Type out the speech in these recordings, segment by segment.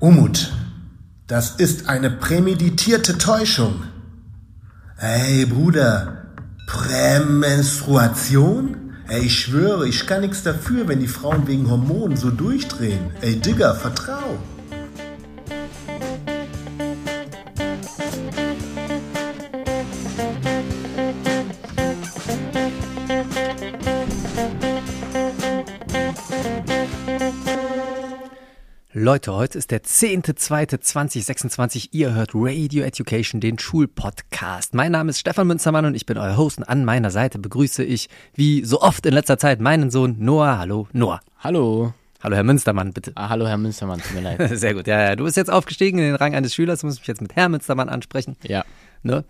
Umut, das ist eine prämeditierte Täuschung. Ey, Bruder, Prämenstruation? Ey, ich schwöre, ich kann nichts dafür, wenn die Frauen wegen Hormonen so durchdrehen. Ey, Digga, vertrau. Leute, heute ist der 10.02.2026. Ihr hört Radio Education, den Schulpodcast. Mein Name ist Stefan Münstermann und ich bin euer Host. Und an meiner Seite begrüße ich, wie so oft in letzter Zeit, meinen Sohn Noah. Hallo, Noah. Hallo. Hallo, Herr Münstermann, bitte. Hallo, Herr Münstermann, tut mir leid. Sehr gut, ja. Du bist jetzt aufgestiegen in den Rang eines Schülers. Du musst mich jetzt mit Herr Münstermann ansprechen. Ja. Ne?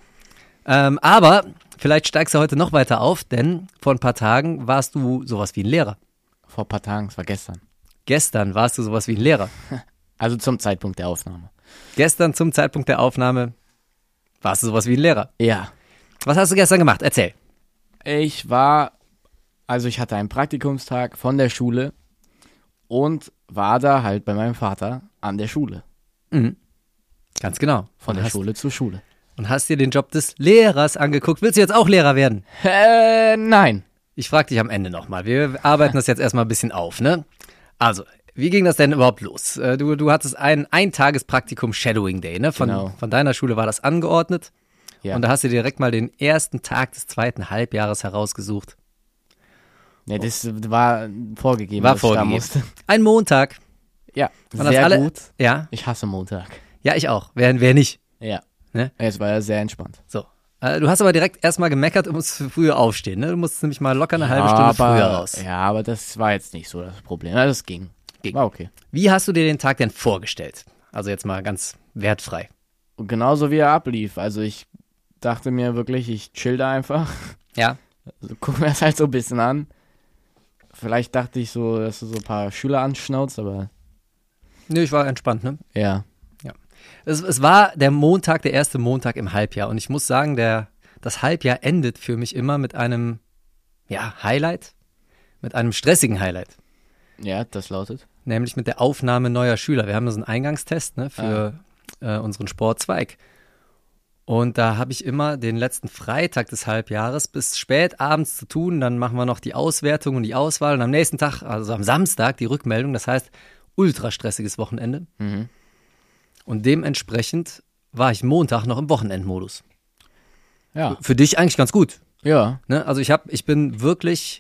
Aber vielleicht steigst du heute noch weiter auf, denn vor ein paar Tagen warst du sowas wie ein Lehrer. Vor ein paar Tagen, es war gestern. Gestern warst du sowas wie ein Lehrer. Also zum Zeitpunkt der Aufnahme. Gestern zum Zeitpunkt der Aufnahme warst du sowas wie ein Lehrer. Ja. Was hast du gestern gemacht? Erzähl. Ich hatte einen Praktikumstag von der Schule und war da halt bei meinem Vater an der Schule. Mhm. Ganz genau. Von der Schule zur Schule. Und hast dir den Job des Lehrers angeguckt. Willst du jetzt auch Lehrer werden? Nein. Ich frage dich am Ende nochmal. Wir arbeiten das jetzt erstmal ein bisschen auf, ne? Also, wie ging das denn überhaupt los? Du hattest ein Eintagespraktikum Shadowing Day, ne? Von deiner Schule war das angeordnet. Ja. Und da hast du direkt mal den ersten Tag des zweiten Halbjahres herausgesucht. Ja, das war vorgegeben. War dass ich da vorgegeben. musste. Ein Montag. Ja, Waren das sehr alle? gut. Ja. Ich hasse Montag. Ja, ich auch. Wer nicht? Ja. Ne? Es war ja sehr entspannt. So. Du hast aber direkt erstmal gemeckert, du musst früher aufstehen, ne? Du musst nämlich mal locker eine halbe Stunde früher raus. Ja, aber das war jetzt nicht so das Problem. Ja, das ging. War okay. Wie hast du dir den Tag denn vorgestellt? Also jetzt mal ganz wertfrei. Und genauso wie er ablief. Also ich dachte mir wirklich, ich chill da einfach. Ja. Also guck mir das halt so ein bisschen an. Vielleicht dachte ich so, dass du so ein paar Schüler anschnauzt, aber... Nö, ich war entspannt, ne? Ja. Es war der Montag, der erste Montag im Halbjahr. Und ich muss sagen, das Halbjahr endet für mich immer mit einem, Highlight. Mit einem stressigen Highlight. Ja, das lautet? Nämlich mit der Aufnahme neuer Schüler. Wir haben so einen Eingangstest, ne, für unseren Sportzweig. Und da habe ich immer den letzten Freitag des Halbjahres bis spät abends zu tun. Dann machen wir noch die Auswertung und die Auswahl. Und am nächsten Tag, also am Samstag, die Rückmeldung. Das heißt, ultra stressiges Wochenende. Mhm. Und dementsprechend war ich Montag noch im Wochenendmodus. Ja. Für dich eigentlich ganz gut. Ja. Ne? Also ich bin wirklich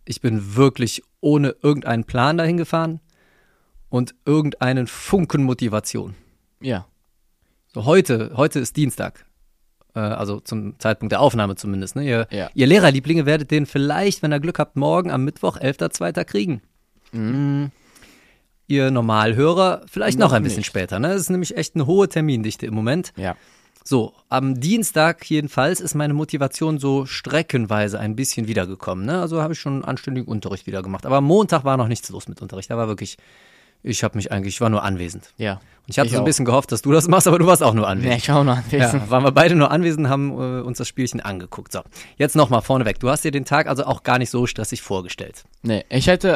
ohne irgendeinen Plan dahin gefahren und irgendeinen Funken Motivation. Ja. So heute ist Dienstag. Also zum Zeitpunkt der Aufnahme zumindest. Ne? Ihr Lehrerlieblinge werdet den vielleicht, wenn ihr Glück habt, morgen am Mittwoch, 11.02. kriegen. Mhm. Ihr Normalhörer vielleicht noch ein bisschen nicht. später. Ne? Das ist nämlich echt eine hohe Termindichte im Moment. Ja. So, am Dienstag jedenfalls ist meine Motivation so streckenweise ein bisschen wiedergekommen. Ne? Also habe ich schon anständigen Unterricht wieder gemacht. Aber am Montag war noch nichts los mit Unterricht. Da war wirklich, ich war nur anwesend. Ja. Und ich hatte so ein auch. bisschen gehofft, dass du das machst, aber du warst auch nur anwesend. Nee, ich auch noch anwesend. Ja, waren wir beide nur anwesend, haben uns das Spielchen angeguckt. So, jetzt nochmal vorneweg. Du hast dir den Tag also auch gar nicht so stressig vorgestellt. Nee, ich hätte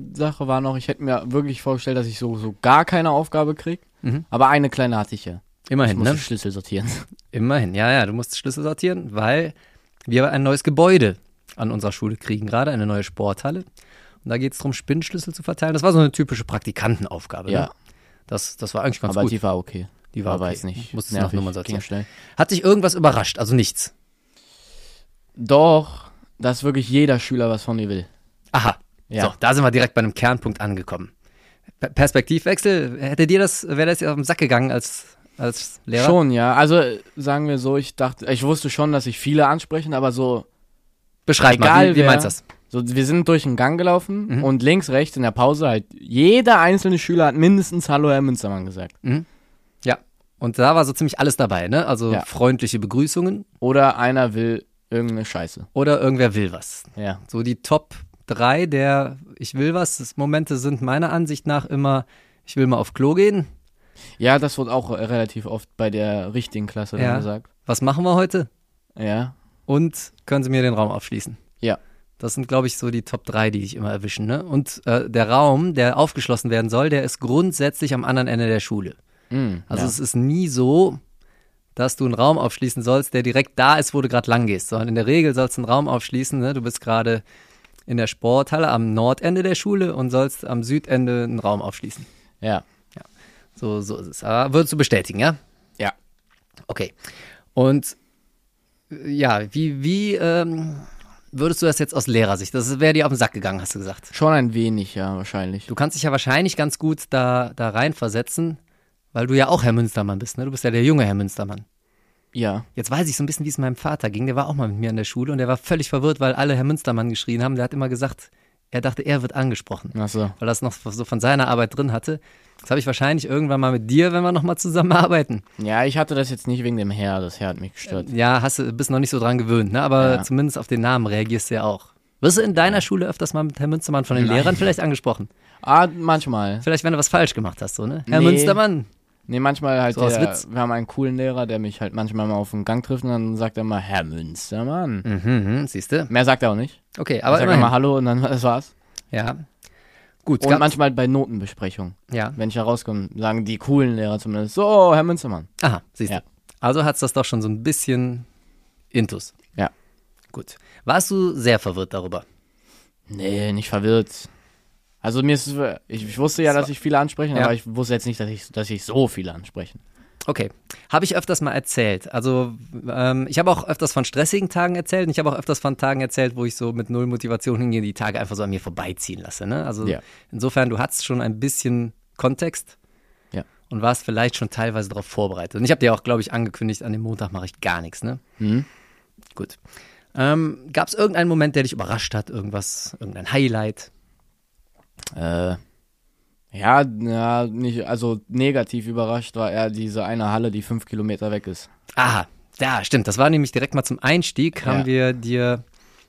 mir wirklich vorgestellt, dass ich so gar keine Aufgabe kriege. Mhm. Aber eine kleine hatte ich ja. Immerhin, Ich musste ne? Schlüssel sortieren. Immerhin, ja, du musst Schlüssel sortieren, weil wir ein neues Gebäude an unserer Schule kriegen, gerade eine neue Sporthalle. Und da geht es darum, Spinnschlüssel zu verteilen. Das war so eine typische Praktikantenaufgabe. Ja. Ne? Das war eigentlich ganz Aber gut. die war okay. Die war aber okay. weiß nicht. Musstest du nach Nummern sortieren. Ging schnell. Hat dich irgendwas überrascht? Also nichts? Doch, dass wirklich jeder Schüler was von dir will. Aha, Ja. so, da sind wir direkt bei einem Kernpunkt angekommen. Perspektivwechsel, wäre das jetzt auf den Sack gegangen als Lehrer? Schon, ja. Also sagen wir so, ich wusste schon, dass ich viele ansprechen, aber so, Beschreib mal, egal wie wer. meinst du das? so wir sind durch den Gang gelaufen und links, rechts in der Pause halt jeder einzelne Schüler hat mindestens Hallo Herr Münstermann gesagt. Ja, und da war so ziemlich alles dabei, ne? Also Ja. freundliche Begrüßungen Oder einer will irgendeine Scheiße. oder irgendwer will was. Ja. So die Top 3 der Ich will was Momente sind meiner Ansicht nach immer, ich will mal auf Klo gehen. Ja, das wird auch relativ oft bei der richtigen Klasse dann Ja. gesagt. Was machen wir heute? Ja. Und können Sie mir den Raum aufschließen? Ja. Das sind, glaube ich, so die Top 3, die ich immer erwischen. Ne? Und der Raum, der aufgeschlossen werden soll, der ist grundsätzlich am anderen Ende der Schule. Also es ist nie so, dass du einen Raum aufschließen sollst, der direkt da ist, wo du gerade lang gehst. Sondern in der Regel sollst du einen Raum aufschließen. Ne? Du bist gerade in der Sporthalle am Nordende der Schule und sollst am Südende einen Raum aufschließen. Ja. So ist es. Aber würdest du bestätigen, ja? Ja. Okay. Und ja, wie würdest du das jetzt aus Lehrersicht? Das wäre dir auf den Sack gegangen, hast du gesagt. Schon ein wenig, ja, wahrscheinlich. Du kannst dich ja wahrscheinlich ganz gut da reinversetzen, weil du ja auch Herr Münstermann bist, ne? Du bist ja der junge Herr Münstermann. Ja. Jetzt weiß ich so ein bisschen, wie es meinem Vater ging. Der war auch mal mit mir in der Schule und der war völlig verwirrt, weil alle Herr Münstermann geschrien haben. Der hat immer gesagt, er dachte, er wird angesprochen. Ach so. Weil er es noch so von seiner Arbeit drin hatte. Das habe ich wahrscheinlich irgendwann mal mit dir, wenn wir nochmal zusammenarbeiten. Ja, ich hatte das jetzt nicht wegen dem Herr. Das Herr hat mich gestört. Ja, bist noch nicht so dran gewöhnt, ne? Aber Ja. zumindest auf den Namen reagierst du ja auch. Wirst du in deiner Schule öfters mal mit Herr Münstermann von den Nein. Lehrern vielleicht angesprochen? Manchmal. Vielleicht, wenn du was falsch gemacht hast, so, ne? Herr Nee. Münstermann. Nee, manchmal halt So aus Witz. wir haben einen coolen Lehrer, der mich halt manchmal mal auf den Gang trifft und dann sagt er mal, Herr Münstermann. Siehst du? Mehr sagt er auch nicht. Okay, Er aber sagt immerhin. immer Hallo und dann das war's. Ja. Gut, Und manchmal bei Notenbesprechungen. ja. Wenn ich da rauskomme, sagen die coolen Lehrer zumindest, so, Herr Münstermann. Aha, siehst du. Ja. Also hat's das doch schon so ein bisschen intus. Ja. Gut. Warst du sehr verwirrt darüber? Nee, nicht verwirrt. Also ich wusste ja, dass ich viele ansprechen, Ja. aber ich wusste jetzt nicht, dass ich so viele ansprechen. Okay. Habe ich öfters mal erzählt. Also ich habe auch öfters von stressigen Tagen erzählt und ich habe auch öfters von Tagen erzählt, wo ich so mit null Motivation hingehe, die Tage einfach so an mir vorbeiziehen lasse. Ne? Also Ja. insofern, du hattest schon ein bisschen Kontext Ja. und warst vielleicht schon teilweise darauf vorbereitet. Und ich habe dir auch, glaube ich, angekündigt, an dem Montag mache ich gar nichts. Ne? Gut. Gab es irgendeinen Moment, der dich überrascht hat? Irgendein Highlight? Ja, nicht, also negativ überrascht war eher diese eine Halle, die 5 Kilometer weg ist. Aha, ja, stimmt. Das war nämlich direkt mal zum Einstieg, haben Ja. wir dir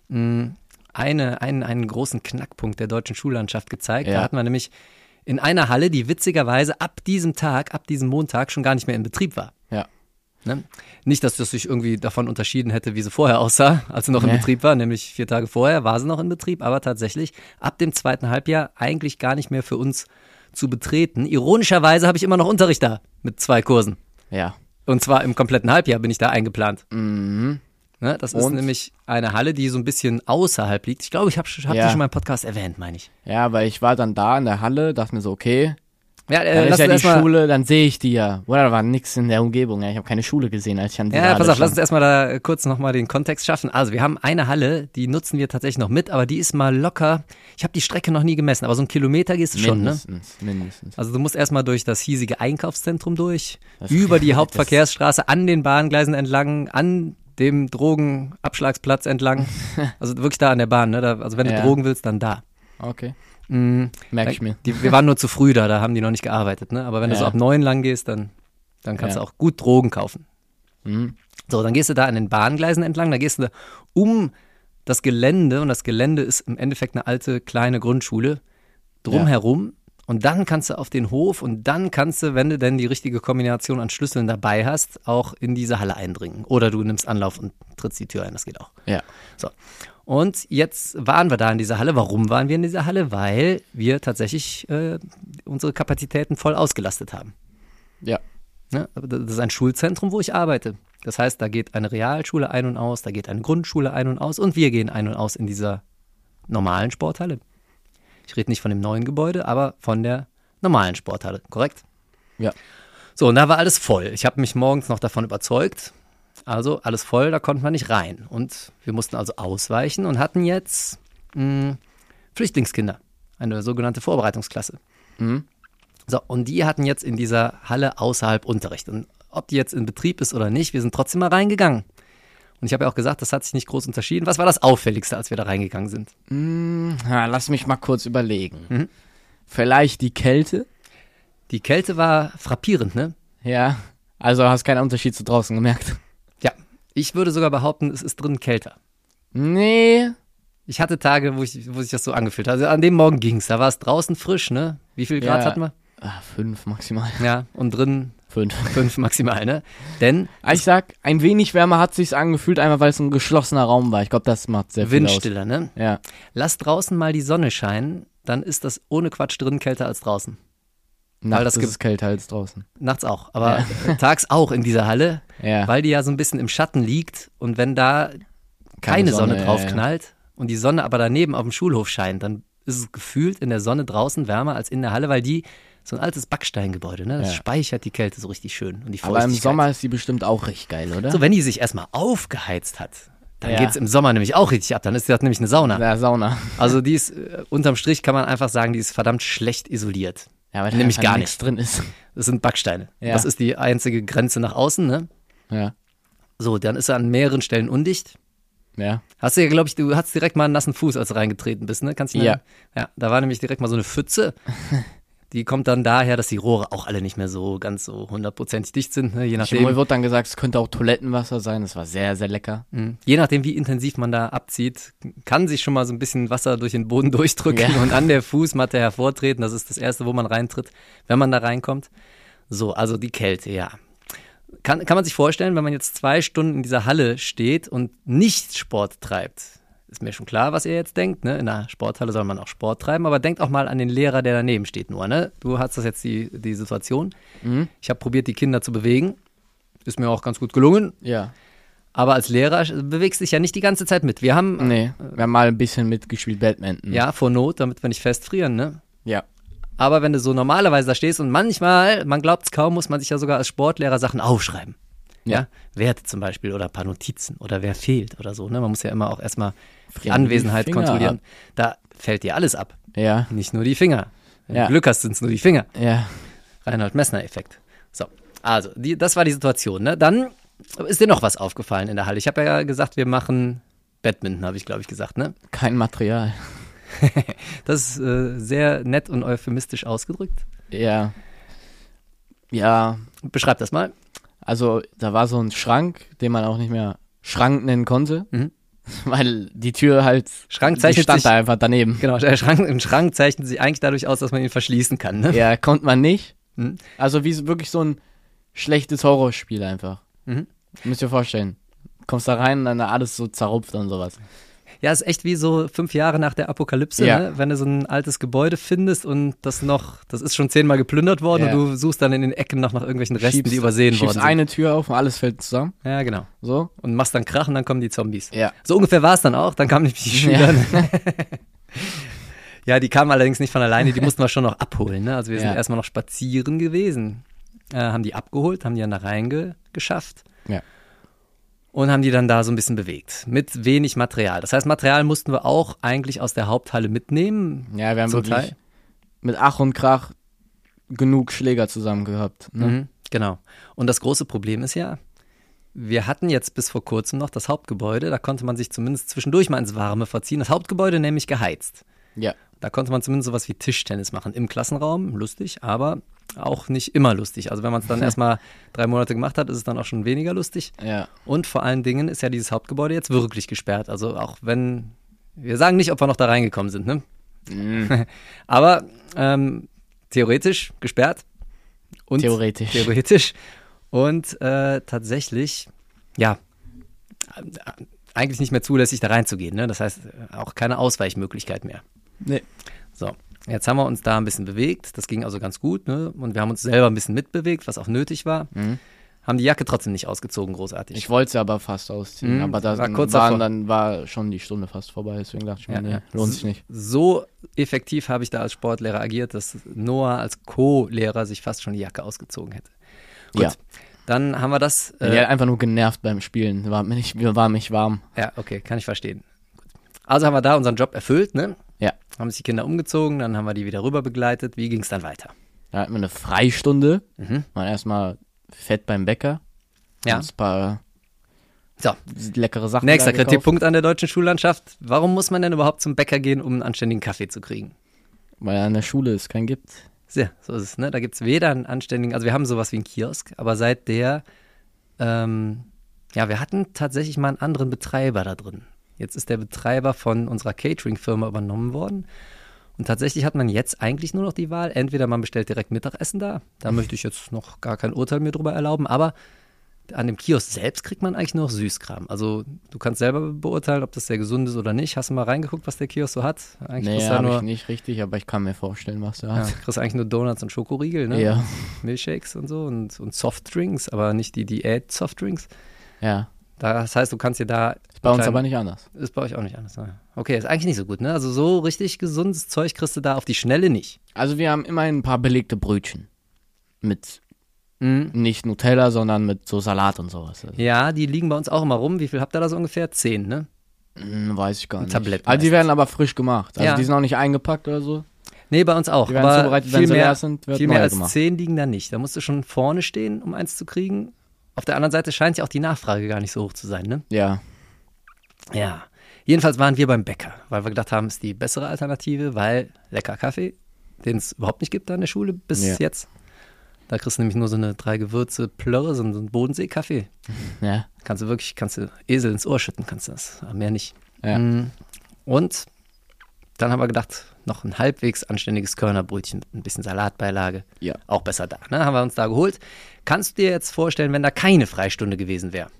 einen großen Knackpunkt der deutschen Schullandschaft gezeigt. Ja. Da hatten wir nämlich in einer Halle, die witzigerweise ab diesem Montag schon gar nicht mehr in Betrieb war. Ja. Ne? Nicht, dass das sich irgendwie davon unterschieden hätte, wie sie vorher aussah, als sie noch in Nee. Betrieb war, nämlich 4 Tage vorher war sie noch in Betrieb, aber tatsächlich ab dem zweiten Halbjahr eigentlich gar nicht mehr für uns zu betreten. Ironischerweise habe ich immer noch Unterricht da mit 2 Kursen. Ja. Und zwar im kompletten Halbjahr bin ich da eingeplant. Mhm. Ne, das ist Und? nämlich eine Halle, die so ein bisschen außerhalb liegt. Ich glaube, ich habe die Ja. schon mal im Podcast erwähnt, meine ich. Ja, weil ich war dann da in der Halle, dachte mir so, okay, Ja, dann lass ist ja uns die erstmal. Schule, dann sehe ich die ja. Oder da war nix in der Umgebung, ja. Ich habe keine Schule gesehen, als ich an dieser Ja, Halle pass auf, lass uns stand. erstmal da kurz nochmal den Kontext schaffen. Also, wir haben eine Halle, die nutzen wir tatsächlich noch mit, aber die ist mal locker. Ich habe die Strecke noch nie gemessen, aber so einen Kilometer gehst du schon, ne? Mindestens. Also, du musst erstmal durch das hiesige Einkaufszentrum durch, Das- über die das- Hauptverkehrsstraße, an den Bahngleisen entlang, an dem Drogenabschlagsplatz entlang. Also wirklich da an der Bahn, ne? Also, wenn du Ja. Drogen willst, dann da. Okay, Mhm. merke ich mir. Wir waren nur zu früh da haben die noch nicht gearbeitet, ne? Aber wenn du Ja. so ab 9 lang gehst, dann kannst Ja. du auch gut Drogen kaufen. Mhm. So, dann gehst du da an den Bahngleisen entlang, da gehst du um das Gelände und das Gelände ist im Endeffekt eine alte kleine Grundschule drumherum und dann kannst du auf den Hof und dann kannst du, wenn du denn die richtige Kombination an Schlüsseln dabei hast, auch in diese Halle eindringen. Oder du nimmst Anlauf und trittst die Tür ein, das geht auch. Ja. So. Und jetzt waren wir da in dieser Halle. Warum waren wir in dieser Halle? Weil wir tatsächlich unsere Kapazitäten voll ausgelastet haben. Ja. Ne? Das ist ein Schulzentrum, wo ich arbeite. Das heißt, da geht eine Realschule ein und aus, da geht eine Grundschule ein und aus und wir gehen ein und aus in dieser normalen Sporthalle. Ich rede nicht von dem neuen Gebäude, aber von der normalen Sporthalle, korrekt? Ja. So, und da war alles voll. Ich habe mich morgens noch davon überzeugt. Also alles voll, da konnten wir nicht rein. Und wir mussten also ausweichen und hatten jetzt Flüchtlingskinder, eine sogenannte Vorbereitungsklasse. Mhm. So, und die hatten jetzt in dieser Halle außerhalb Unterricht. Und ob die jetzt in Betrieb ist oder nicht, wir sind trotzdem mal reingegangen. Und ich habe ja auch gesagt, das hat sich nicht groß unterschieden. Was war das Auffälligste, als wir da reingegangen sind? Lass mich mal kurz überlegen. Vielleicht die Kälte? Die Kälte war frappierend, ne? Ja. Also hast keinen Unterschied zu draußen gemerkt? Ja, ich würde sogar behaupten, es ist drin kälter. Nee. Ich hatte Tage, wo sich das so angefühlt hat. Also an dem Morgen ging's. Da war es draußen frisch, ne? Wie viel Grad Ja. hatten wir? 5 maximal. Ja, und drin 5. 5 maximal, ne? Denn Ich sag, ein wenig wärmer hat sich's angefühlt, einmal weil es ein geschlossener Raum war. Ich glaube, das macht sehr viel aus. windstiller, ne? Ja. Lass draußen mal die Sonne scheinen, dann ist das ohne Quatsch drin kälter als draußen. Nachts das ist es kälter als draußen. Nachts auch, aber tags auch in dieser Halle, Ja. weil die ja so ein bisschen im Schatten liegt und wenn da keine Sonne drauf ja. knallt und die Sonne aber daneben auf dem Schulhof scheint, dann ist es gefühlt in der Sonne draußen wärmer als in der Halle, weil die so ein altes Backsteingebäude, ne? Das Ja. speichert die Kälte so richtig schön und die Aber im Feuchtigkeit. Sommer ist die bestimmt auch richtig geil, oder? So, wenn die sich erstmal aufgeheizt hat, dann Ja. geht's im Sommer nämlich auch richtig ab. Dann ist das nämlich eine Sauna. Ja, Sauna. Also die ist, unterm Strich kann man einfach sagen, die ist verdammt schlecht isoliert. Ja, weil da Nämlich einfach gar nichts drin ist. Das sind Backsteine. Ja. Das ist die einzige Grenze nach außen, ne? Ja. So, dann ist er an mehreren Stellen undicht. Ja. Hast du ja, glaube ich, du hattest direkt mal einen nassen Fuß, als du reingetreten bist, ne? Kannst du dich Ja. erinnern? Ja, da war nämlich direkt mal so eine Pfütze. Die kommt dann daher, dass die Rohre auch alle nicht mehr so ganz so 100%ig dicht sind, ne? Je nachdem. Mir wurde dann gesagt, es könnte auch Toilettenwasser sein. Das war sehr, sehr lecker. Je nachdem, wie intensiv man da abzieht, kann sich schon mal so ein bisschen Wasser durch den Boden durchdrücken Ja. und an der Fußmatte hervortreten. Das ist das Erste, wo man reintritt, wenn man da reinkommt. So, also die Kälte, ja. Kann man sich vorstellen, wenn man jetzt 2 Stunden in dieser Halle steht und nicht Sport treibt. Ist mir schon klar, was ihr jetzt denkt, ne? In der Sporthalle soll man auch Sport treiben, aber denkt auch mal an den Lehrer, der daneben steht nur, ne? Du hast das jetzt die Situation. Ich habe probiert, die Kinder zu bewegen. Ist mir auch ganz gut gelungen. Ja. Aber als Lehrer bewegst du dich ja nicht die ganze Zeit mit. Wir haben, Nee, wir haben mal ein bisschen mitgespielt, Badminton. ja, vor Not, damit wir nicht festfrieren, ne? Ja. Aber wenn du so normalerweise da stehst und manchmal, man glaubt es kaum, muss man sich ja sogar als Sportlehrer Sachen aufschreiben. Ja. Werte zum Beispiel oder ein paar Notizen oder wer fehlt oder so, ne? Man muss ja immer auch erstmal die Frieren Anwesenheit die Finger kontrollieren. ab. Da fällt dir alles ab. Ja. Nicht nur die Finger. Wenn Ja. du Glück hast, sind es nur die Finger. Ja. Reinhold-Messner-Effekt. So, also, das war die Situation, ne? Dann ist dir noch was aufgefallen in der Halle. Ich habe ja gesagt, wir machen Badminton, habe ich, glaube ich, gesagt, ne? Kein Material. Das ist sehr nett und euphemistisch ausgedrückt. Ja. Ja. Beschreib das mal. Also, da war so ein Schrank, den man auch nicht mehr Schrank nennen konnte. Mhm. Weil die Tür halt, Schrank die zeichnet stand sich, da einfach daneben. genau, ein Schrank zeichnet sich eigentlich dadurch aus, dass man ihn verschließen kann, ne? Ja, konnte man nicht. Mhm. Also wie wirklich so ein schlechtes Horrorspiel einfach. Mhm. Müsst ihr vorstellen. Kommst da rein und dann alles so zerrupft und sowas. Ja, ist echt wie so 5 Jahre nach der Apokalypse, Ja. ne? Wenn du so ein altes Gebäude findest und das ist schon 10-mal geplündert worden Ja. und du suchst dann in den Ecken noch nach irgendwelchen Resten, die übersehen worden schiebst sind. eine Tür auf und alles fällt zusammen. Ja, genau. So. Und machst dann Krach und dann kommen die Zombies. Ja. So ungefähr war es dann auch. Dann kamen nämlich die Schüler. Ja, die kamen allerdings nicht von alleine, die mussten wir schon noch abholen. Ne? Also wir sind Ja. erstmal noch spazieren gewesen. Haben die abgeholt, haben die dann da reingeschafft. Ja. Und haben die dann da so ein bisschen bewegt. Mit wenig Material. Das heißt, Material mussten wir auch eigentlich aus der Haupthalle mitnehmen. Ja, wir haben Zum wirklich Teil. mit Ach und Krach genug Schläger zusammen gehabt. Ne? Mhm, genau. Und das große Problem ist ja, wir hatten jetzt bis vor kurzem noch das Hauptgebäude, da konnte man sich zumindest zwischendurch mal ins Warme verziehen. Das Hauptgebäude nämlich geheizt. Ja. Da konnte man zumindest sowas wie Tischtennis machen im Klassenraum, lustig, aber auch nicht immer lustig. Also wenn man es dann erstmal 3 Monate gemacht hat, ist es dann auch schon weniger lustig. Ja. Und vor allen Dingen ist ja dieses Hauptgebäude jetzt wirklich gesperrt. Also auch wenn, wir sagen nicht, ob wir noch da reingekommen sind, ne? Aber theoretisch gesperrt. Und Theoretisch. Und tatsächlich, ja, eigentlich nicht mehr zulässig, da reinzugehen. Ne? Das heißt, auch keine Ausweichmöglichkeit mehr. Nee. So, jetzt haben wir uns da ein bisschen bewegt. Das ging also ganz gut. Ne? Und wir haben uns selber ein bisschen mitbewegt, was auch nötig war. Haben die Jacke trotzdem nicht ausgezogen, großartig. Ich wollte sie aber fast ausziehen, Mhm, aber da war kurz davor. dann war schon die Stunde fast vorbei, deswegen dachte ich mir, nee, lohnt sich nicht. So effektiv habe ich da als Sportlehrer agiert, dass Noah als Co-Lehrer sich fast schon die Jacke ausgezogen hätte. Gut, Ja. dann haben wir das. Die hat einfach nur genervt beim Spielen, war nicht warm. Ja, okay, kann ich verstehen. Gut. Also haben wir da unseren Job erfüllt, ne? Ja. Haben sich die Kinder umgezogen, dann haben wir die wieder rüber begleitet. Wie ging es dann weiter? Da hatten wir eine Freistunde, Mhm. waren erstmal fett beim Bäcker, Ja. uns ein paar So, leckere Sachen nächster da gekauft. Kritikpunkt an der deutschen Schullandschaft. Warum muss man denn überhaupt zum Bäcker gehen, um einen anständigen Kaffee zu kriegen? Weil an der Schule es keinen gibt. So ist es, ne? Da gibt es weder einen anständigen, also wir haben sowas wie einen Kiosk, aber seit der, wir hatten tatsächlich mal einen anderen Betreiber da drin. Jetzt ist der Betreiber von unserer Catering-Firma übernommen worden Und tatsächlich hat man jetzt eigentlich nur noch die Wahl, entweder man bestellt direkt Mittagessen da möchte ich jetzt noch gar kein Urteil mir drüber erlauben, aber an dem Kiosk selbst kriegt man eigentlich nur noch Süßkram. Also du kannst selber beurteilen, ob das sehr gesund ist oder nicht. Hast du mal reingeguckt, was der Kiosk so hat? Nee, habe ich nicht richtig, aber ich kann mir vorstellen, was er hat. Ja, kriegst eigentlich nur Donuts und Schokoriegel, ne? Ja. Milchshakes und so und Softdrinks, aber nicht die Diät-Softdrinks. Ja. Das heißt, du kannst dir da... Ist bei uns aber nicht anders. Ist bei euch auch nicht anders. Ne? Okay, ist eigentlich nicht so gut, ne? Also so richtig gesundes Zeug kriegst du da auf die Schnelle nicht. Also wir haben immerhin ein paar belegte Brötchen. Mit nicht Nutella, sondern mit so Salat und sowas. Also. Ja, die liegen bei uns auch immer rum. Wie viel habt ihr da so ungefähr? 10, ne? Weiß ich gar nicht. Tablett Also die meistens. werden aber frisch gemacht. Also Ja. die sind auch nicht eingepackt oder so. Nee, bei uns auch. Die werden aber zubereitet, wenn sie leer sind, wird viel neu mehr als gemacht. 10 liegen da nicht. Da musst du schon vorne stehen, um eins zu kriegen. Auf der anderen Seite scheint ja auch die Nachfrage gar nicht so hoch zu sein, ne? Ja. Ja. Jedenfalls waren wir beim Bäcker, weil wir gedacht haben, ist die bessere Alternative, weil lecker Kaffee, den es überhaupt nicht gibt da in der Schule bis jetzt. Da kriegst du nämlich nur so eine 3 Gewürze Plörre, so einen Bodensee-Kaffee. Ja. Kannst du Esel ins Ohr schütten, kannst du das, aber mehr nicht. Ja. Und dann haben wir gedacht, noch ein halbwegs anständiges Körnerbrötchen mit ein bisschen Salatbeilage. Ja. Auch besser da, ne? Haben wir uns da geholt. Kannst du dir jetzt vorstellen, wenn da keine Freistunde gewesen wäre?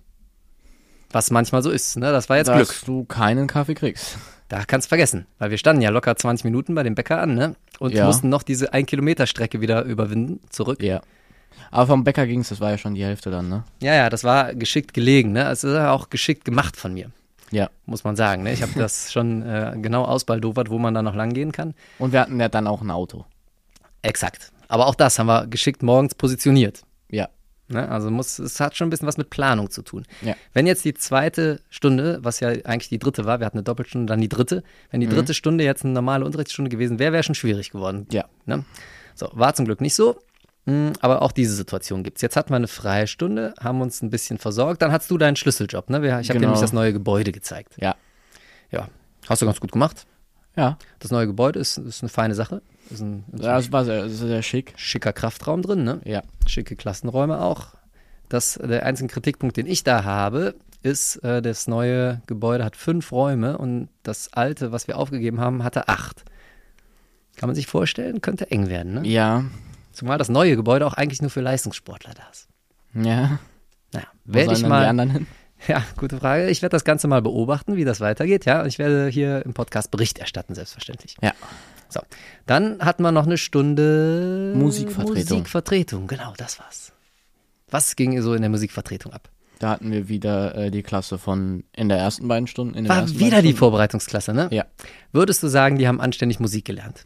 Was manchmal so ist, ne? Das war jetzt Glück. Dass du keinen Kaffee kriegst. Da kannst du vergessen, weil wir standen ja locker 20 Minuten bei dem Bäcker an, ne? Und mussten noch diese 1 Kilometer Strecke wieder überwinden, zurück. Ja. Aber vom Bäcker ging's, das war ja schon die Hälfte dann, ne? Ja, das war geschickt gelegen, ne? Es ist ja auch geschickt gemacht von mir, Ja. muss man sagen, ne? Ich habe das schon genau ausbaldowert, wo man da noch lang gehen kann. Und wir hatten ja dann auch ein Auto. Exakt. Aber auch das haben wir geschickt morgens positioniert. Ja. Ne? Also es hat schon ein bisschen was mit Planung zu tun. Ja. Wenn jetzt die zweite Stunde, was ja eigentlich die dritte war, wir hatten eine Doppelstunde, dann die dritte, wenn die dritte Stunde jetzt eine normale Unterrichtsstunde gewesen wäre, wäre schon schwierig geworden. Ja. Ne? So, war zum Glück nicht so, aber auch diese Situation gibt's. Jetzt hatten wir eine freie Stunde, haben uns ein bisschen versorgt, dann hattest du deinen Schlüsseljob, ne? Ich habe dir nämlich das neue Gebäude gezeigt. Ja. Ja, hast du ganz gut gemacht. Ja. Das neue Gebäude ist eine feine Sache. Ist ein Das war sehr schick. schicker Kraftraum drin, ne? Ja. Schicke Klassenräume auch. Der einzige Kritikpunkt, den ich da habe, ist, das neue Gebäude hat 5 Räume und das alte, was wir aufgegeben haben, hatte 8. Kann man sich vorstellen, könnte eng werden, ne? Ja. Zumal das neue Gebäude auch eigentlich nur für Leistungssportler da ist. Ja. Naja, Wo werde sollen ich dann mal. die anderen hin? Ja, gute Frage. Ich werde das Ganze mal beobachten, wie das weitergeht, ja. Und ich werde hier im Podcast Bericht erstatten, selbstverständlich. Ja. So, dann hatten wir noch eine Stunde Musikvertretung. Musikvertretung, genau, das war's. Was ging so in der Musikvertretung ab? Da hatten wir wieder die Klasse von in der ersten beiden Stunden. In den War ersten wieder beiden die Stunden. Vorbereitungsklasse, ne? Ja. Würdest du sagen, die haben anständig Musik gelernt?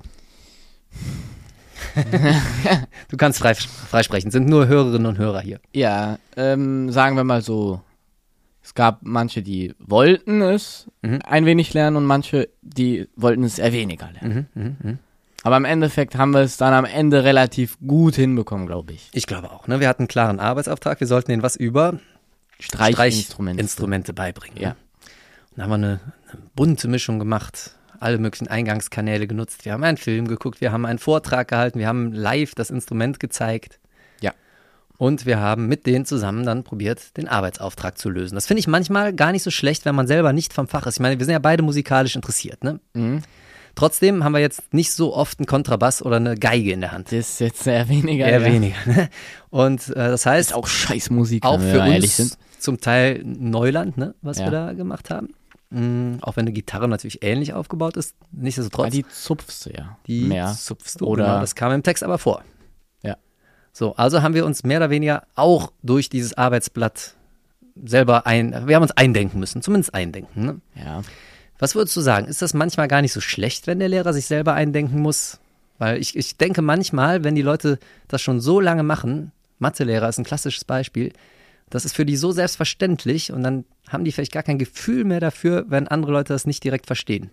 Du kannst freisprechen, sind nur Hörerinnen und Hörer hier. Ja, sagen wir mal so, es gab manche, die wollten es ein wenig lernen und manche, die wollten es eher weniger lernen. Aber im Endeffekt haben wir es dann am Ende relativ gut hinbekommen, glaube ich. Ich glaube auch, ne? Wir hatten einen klaren Arbeitsauftrag, wir sollten denen was über Streichinstrumente beibringen. Ja. Ne? Und da haben wir eine bunte Mischung gemacht, alle möglichen Eingangskanäle genutzt. Wir haben einen Film geguckt, wir haben einen Vortrag gehalten, wir haben live das Instrument gezeigt. Ja. Und wir haben mit denen zusammen dann probiert, den Arbeitsauftrag zu lösen. Das finde ich manchmal gar nicht so schlecht, wenn man selber nicht vom Fach ist. Ich meine, wir sind ja beide musikalisch interessiert, ne? Trotzdem haben wir jetzt nicht so oft einen Kontrabass oder eine Geige in der Hand. Das ist jetzt eher weniger. Eher weniger. Ne? Und das heißt, Ist auch scheiß Musik, auch wenn für wir ehrlich uns sind. zum Teil Neuland, ne, was Ja. wir da gemacht haben. Auch wenn eine Gitarre natürlich ähnlich aufgebaut ist, nichtsdestotrotz. Ja, die zupfst du ja. Die mehr. zupfst du, Oder- genau, das kam im Text aber vor. Ja. So, also haben wir uns mehr oder weniger auch durch dieses Arbeitsblatt selber wir haben uns eindenken müssen, zumindest eindenken. Ne? Ja. Was würdest du sagen? Ist das manchmal gar nicht so schlecht, wenn der Lehrer sich selber eindenken muss? Weil ich denke manchmal, wenn die Leute das schon so lange machen, Mathelehrer ist ein klassisches Beispiel, das ist für die so selbstverständlich und dann haben die vielleicht gar kein Gefühl mehr dafür, wenn andere Leute das nicht direkt verstehen.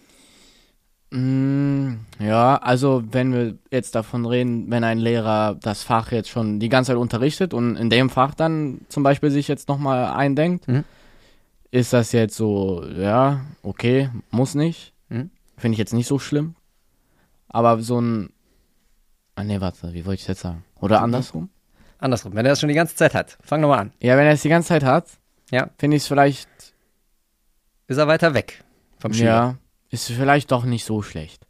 Ja, also wenn wir jetzt davon reden, wenn ein Lehrer das Fach jetzt schon die ganze Zeit unterrichtet und in dem Fach dann zum Beispiel sich jetzt nochmal eindenkt, ist das jetzt so, ja, okay, muss nicht. Finde ich jetzt nicht so schlimm. Aber so ein, nee, warte, wie wollte ich das jetzt sagen? Oder andersrum? Andersrum, wenn er das schon die ganze Zeit hat. Fang nochmal an. Ja, wenn er es die ganze Zeit hat, Ja. finde ich es vielleicht, Ist er weiter weg vom Schüler? ja, ist vielleicht doch nicht so schlecht.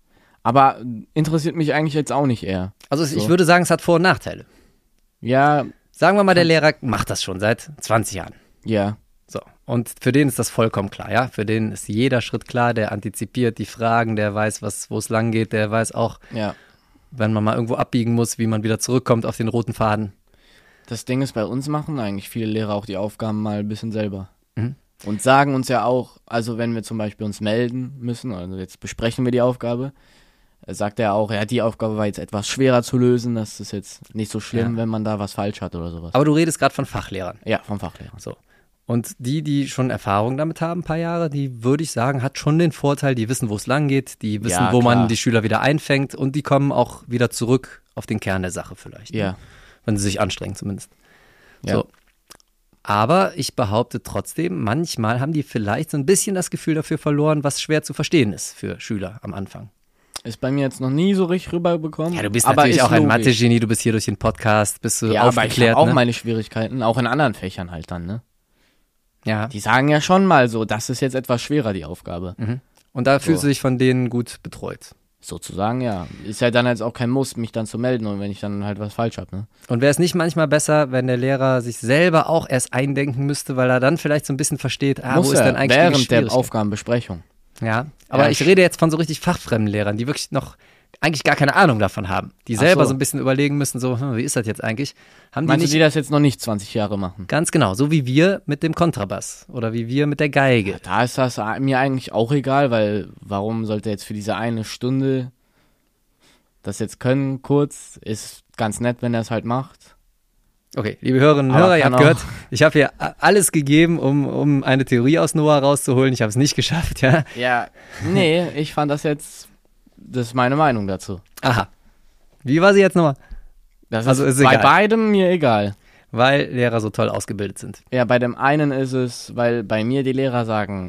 Aber interessiert mich eigentlich jetzt auch nicht eher. Also So. ich würde sagen, es hat Vor- und Nachteile. Ja, Sagen wir mal, der Lehrer macht das schon seit 20 Jahren. ja. So. Und für den ist das vollkommen klar, ja. Für den ist jeder Schritt klar, der antizipiert die Fragen, der weiß, wo es lang geht, der weiß auch, Ja. wenn man mal irgendwo abbiegen muss, wie man wieder zurückkommt auf den roten Faden. Das Ding ist, bei uns machen eigentlich viele Lehrer auch die Aufgaben mal ein bisschen selber. Mhm. Und sagen uns ja auch, also wenn wir zum Beispiel uns melden müssen, also jetzt besprechen wir die Aufgabe, sagt er auch, ja, die Aufgabe war jetzt etwas schwerer zu lösen, das ist jetzt nicht so schlimm, Ja. wenn man da was falsch hat oder sowas. Aber du redest gerade von Fachlehrern. Ja, vom Fachlehrer. So. Und die schon Erfahrung damit haben, ein paar Jahre, die würde ich sagen, hat schon den Vorteil, die wissen, wo es lang geht, die wissen, Ja, wo man klar. die Schüler wieder einfängt und die kommen auch wieder zurück auf den Kern der Sache vielleicht. Ja. Ne? Wenn sie sich anstrengen zumindest. Ja. So. Aber ich behaupte trotzdem, manchmal haben die vielleicht so ein bisschen das Gefühl dafür verloren, was schwer zu verstehen ist für Schüler am Anfang. Ist bei mir jetzt noch nie so richtig rüberbekommen. Ja, du bist aber natürlich ist auch ein logisch. Mathe-Genie, du bist hier durch den Podcast, bist du Ja, aber ich aufgeklärt. habe auch Ne? meine Schwierigkeiten, auch in anderen Fächern halt dann, ne? Ja. Die sagen ja schon mal so, das ist jetzt etwas schwerer, die Aufgabe. Und da fühlst So. du dich von denen gut betreut. Sozusagen, ja. Ist ja dann jetzt auch kein Muss, mich dann zu melden, und wenn ich dann halt was falsch habe, ne? Und wäre es nicht manchmal besser, wenn der Lehrer sich selber auch erst eindenken müsste, weil er dann vielleicht so ein bisschen versteht, wo Muss ist er, denn eigentlich die während der Schwierigkeit? Aufgabenbesprechung. Ja, aber Ja, ich rede jetzt von so richtig fachfremden Lehrern, die wirklich noch eigentlich gar keine Ahnung davon haben. Die Ach selber so. so ein bisschen überlegen müssen, so, wie ist das jetzt eigentlich? Haben die Meinst du, nicht die das jetzt noch nicht 20 Jahre machen? ganz genau, so wie wir mit dem Kontrabass oder wie wir mit der Geige. Da ist das mir eigentlich auch egal, weil warum sollte jetzt für diese eine Stunde das jetzt können, kurz, ist ganz nett, wenn er es halt macht. Okay, liebe Hörerinnen und Aber Hörer, ihr kann habt auch- gehört, ich habe hier alles gegeben, um eine Theorie aus Noah rauszuholen. Ich habe es nicht geschafft, ja. Ja, nee, ich fand das jetzt, das ist meine Meinung dazu. Aha. Wie war sie jetzt nochmal? Das Also ist ist bei egal. beidem mir egal. Weil Lehrer so toll ausgebildet sind. Ja, bei dem einen ist es, weil bei mir die Lehrer sagen,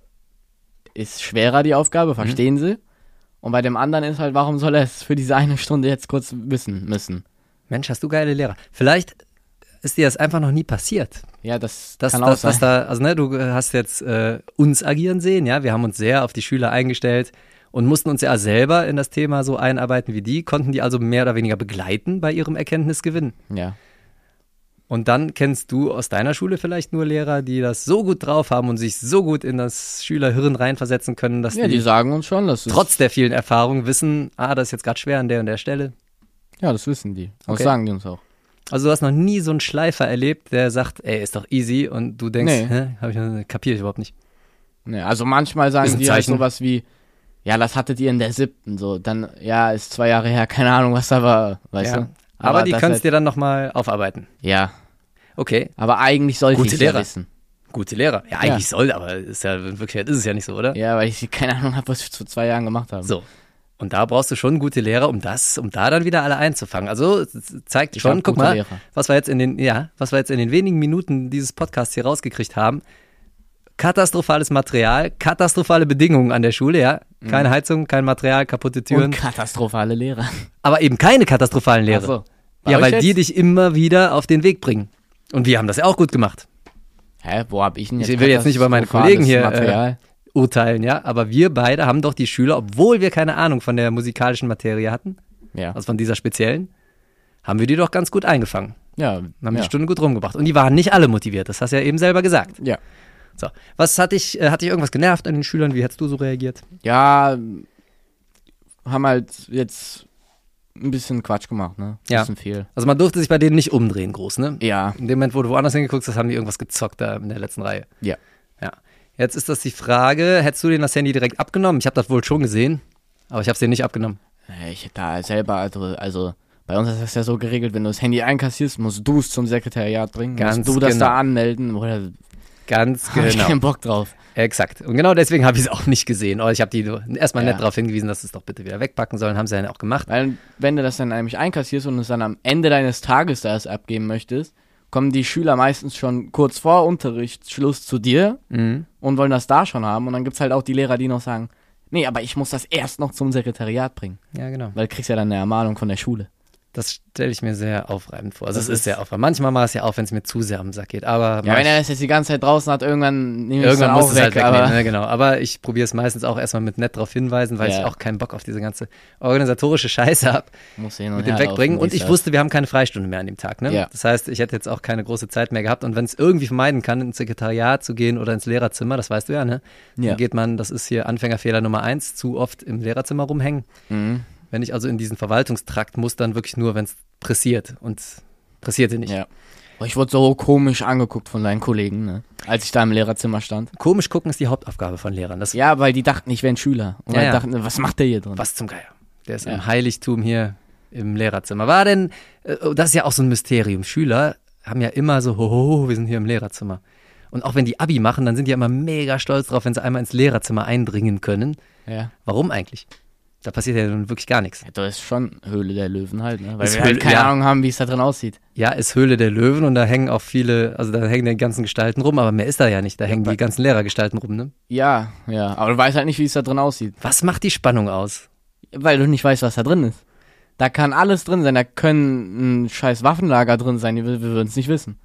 ist schwerer die Aufgabe, verstehen sie. Und bei dem anderen ist halt, warum soll er es für diese eine Stunde jetzt kurz wissen müssen? Mensch, hast du geile Lehrer. Vielleicht ist dir das einfach noch nie passiert. Ja, das Dass, kann auch dass, sein. dass da, also ne, du hast jetzt uns agieren sehen, ja, wir haben uns sehr auf die Schüler eingestellt und mussten uns ja selber in das Thema so einarbeiten wie die, konnten die also mehr oder weniger begleiten bei ihrem Erkenntnisgewinn. Ja. Und dann kennst du aus deiner Schule vielleicht nur Lehrer, die das so gut drauf haben und sich so gut in das Schülerhirn reinversetzen können, dass Ja, die sagen uns schon, das ist, trotz der vielen Erfahrung wissen, das ist jetzt gerade schwer an der und der Stelle. ja, das wissen die. Das Okay. sagen die uns auch. Also du hast noch nie so einen Schleifer erlebt, der sagt, ey, ist doch easy und du denkst, Nee. kapiere ich überhaupt nicht. Nee, also manchmal Ist sagen ein die halt Zeichen. sowas wie, ja, das hattet ihr in der 7. So, dann, ja, ist 2 Jahre her, keine Ahnung, was da war, weißt Ja. du? Aber die das kannst halt, dir dann nochmal aufarbeiten. Ja, Okay, aber eigentlich sollte Gute ich es ja Lehrer. wissen. gute Lehrer. Ja, eigentlich soll, aber ist ja, in Wirklichkeit ist es ja nicht so, oder? Ja, weil ich keine Ahnung habe, was ich vor 2 Jahren gemacht habe. So. Und da brauchst du schon gute Lehrer, um da dann wieder alle einzufangen. Also es zeigt Ich schon, hab guck gute mal, Lehrer. was wir jetzt in den wenigen Minuten dieses Podcasts hier rausgekriegt haben. Katastrophales Material, katastrophale Bedingungen an der Schule, ja. Keine Heizung, kein Material, kaputte Türen. Und katastrophale Lehrer. Aber eben keine katastrophalen Lehrer. Ach so. Bei Ja, euch weil die jetzt? dich immer wieder auf den Weg bringen. Und wir haben das ja auch gut gemacht. Hä, wo hab ich denn jetzt Ich will jetzt nicht über meine katastrophales Kollegen hier Material? urteilen, ja. Aber wir beide haben doch die Schüler, obwohl wir keine Ahnung von der musikalischen Materie hatten, Ja. also von dieser speziellen, haben wir die doch ganz gut eingefangen. Ja. Haben ja. die Stunde gut rumgebracht. Und die waren nicht alle motiviert, das hast du ja eben selber gesagt. Ja. So, was hat dich irgendwas genervt an den Schülern? Wie hättest du so reagiert? Ja, haben halt jetzt ein bisschen Quatsch gemacht, ne? Ein Ja. bisschen viel. Also man durfte sich bei denen nicht umdrehen groß, ne? Ja. In dem Moment, wo du woanders hingeguckt hast, haben die irgendwas gezockt da in der letzten Reihe. Ja. Ja. Jetzt ist das die Frage, hättest du denen das Handy direkt abgenommen? Ich habe das wohl schon gesehen, aber ich habe es dir nicht abgenommen. Ich hätte da selber, also bei uns ist das ja so geregelt, wenn du das Handy einkassierst, musst du es zum Sekretariat bringen, Ganz musst du das genau. da anmelden, oder Ganz hab ich genau. keinen Bock drauf. Exakt. Und genau deswegen habe ich es auch nicht gesehen. Oh, ich habe die erstmal Ja. nett darauf hingewiesen, dass sie es doch bitte wieder wegpacken sollen. Haben sie dann auch gemacht. Weil wenn du das dann nämlich einkassierst und es dann am Ende deines Tages da erst abgeben möchtest, kommen die Schüler meistens schon kurz vor Unterrichtsschluss zu dir Mhm. und wollen das da schon haben. Und dann gibt's halt auch die Lehrer, die noch sagen, nee, aber ich muss das erst noch zum Sekretariat bringen. Ja, genau. Weil du kriegst ja dann eine Ermahnung von der Schule. Das stelle ich mir sehr aufreibend vor. Also es ist sehr aufreibend. Manchmal mache ich es ja auf, wenn es mir zu sehr am Sack geht. Aber ja, wenn er das jetzt die ganze Zeit draußen hat, irgendwann nehme ich es dann muss auch es weg. halt wegnehmen, ne, genau. Aber ich probiere es meistens auch erstmal mit nett darauf hinweisen, weil ich auch keinen Bock auf diese ganze organisatorische Scheiße habe. Muss hin und mit dem her Wegbringen. laufen, Und ich wusste, wir haben keine Freistunde mehr an dem Tag. Ne? Ja. Das heißt, ich hätte jetzt auch keine große Zeit mehr gehabt. Und wenn es irgendwie vermeiden kann, ins Sekretariat zu gehen oder ins Lehrerzimmer, das weißt du ja, ne? Ja. Dann geht man, das ist hier Anfängerfehler Nummer 1, zu oft im Lehrerzimmer rumhängen. Mhm. Wenn ich also in diesen Verwaltungstrakt muss, dann wirklich nur, wenn es pressiert. Und pressierte nicht. Ja. Ich wurde so komisch angeguckt von deinen Kollegen, ne? Als ich da im Lehrerzimmer stand. Komisch gucken ist die Hauptaufgabe von Lehrern. Das Ja, weil die dachten, ich wäre ein Schüler. Und Ja, weil ja. dachten, was macht der hier drin? Was zum Geier. Der ist Ja. im Heiligtum hier im Lehrerzimmer. War denn, das ist ja auch so ein Mysterium. Schüler haben ja immer so, hoho, wir sind hier im Lehrerzimmer. Und auch wenn die Abi machen, dann sind die ja immer mega stolz drauf, wenn sie einmal ins Lehrerzimmer eindringen können. Ja. Warum eigentlich? Da passiert ja nun wirklich gar nichts. Ja, das ist schon Höhle der Löwen halt, ne? Weil Ist wir halt Höhle- keine ja. Ahnung haben, wie es da drin aussieht. Ja, ist Höhle der Löwen und da hängen auch viele, also da hängen die ganzen Gestalten rum, aber mehr ist da ja nicht. Da hängen die ganzen Lehrergestalten rum, ne? Ja, ja. Aber du weißt halt nicht, wie es da drin aussieht. Was macht die Spannung aus? Weil du nicht weißt, was da drin ist. Da kann alles drin sein. Da können ein scheiß Waffenlager drin sein. Wir würden es nicht wissen.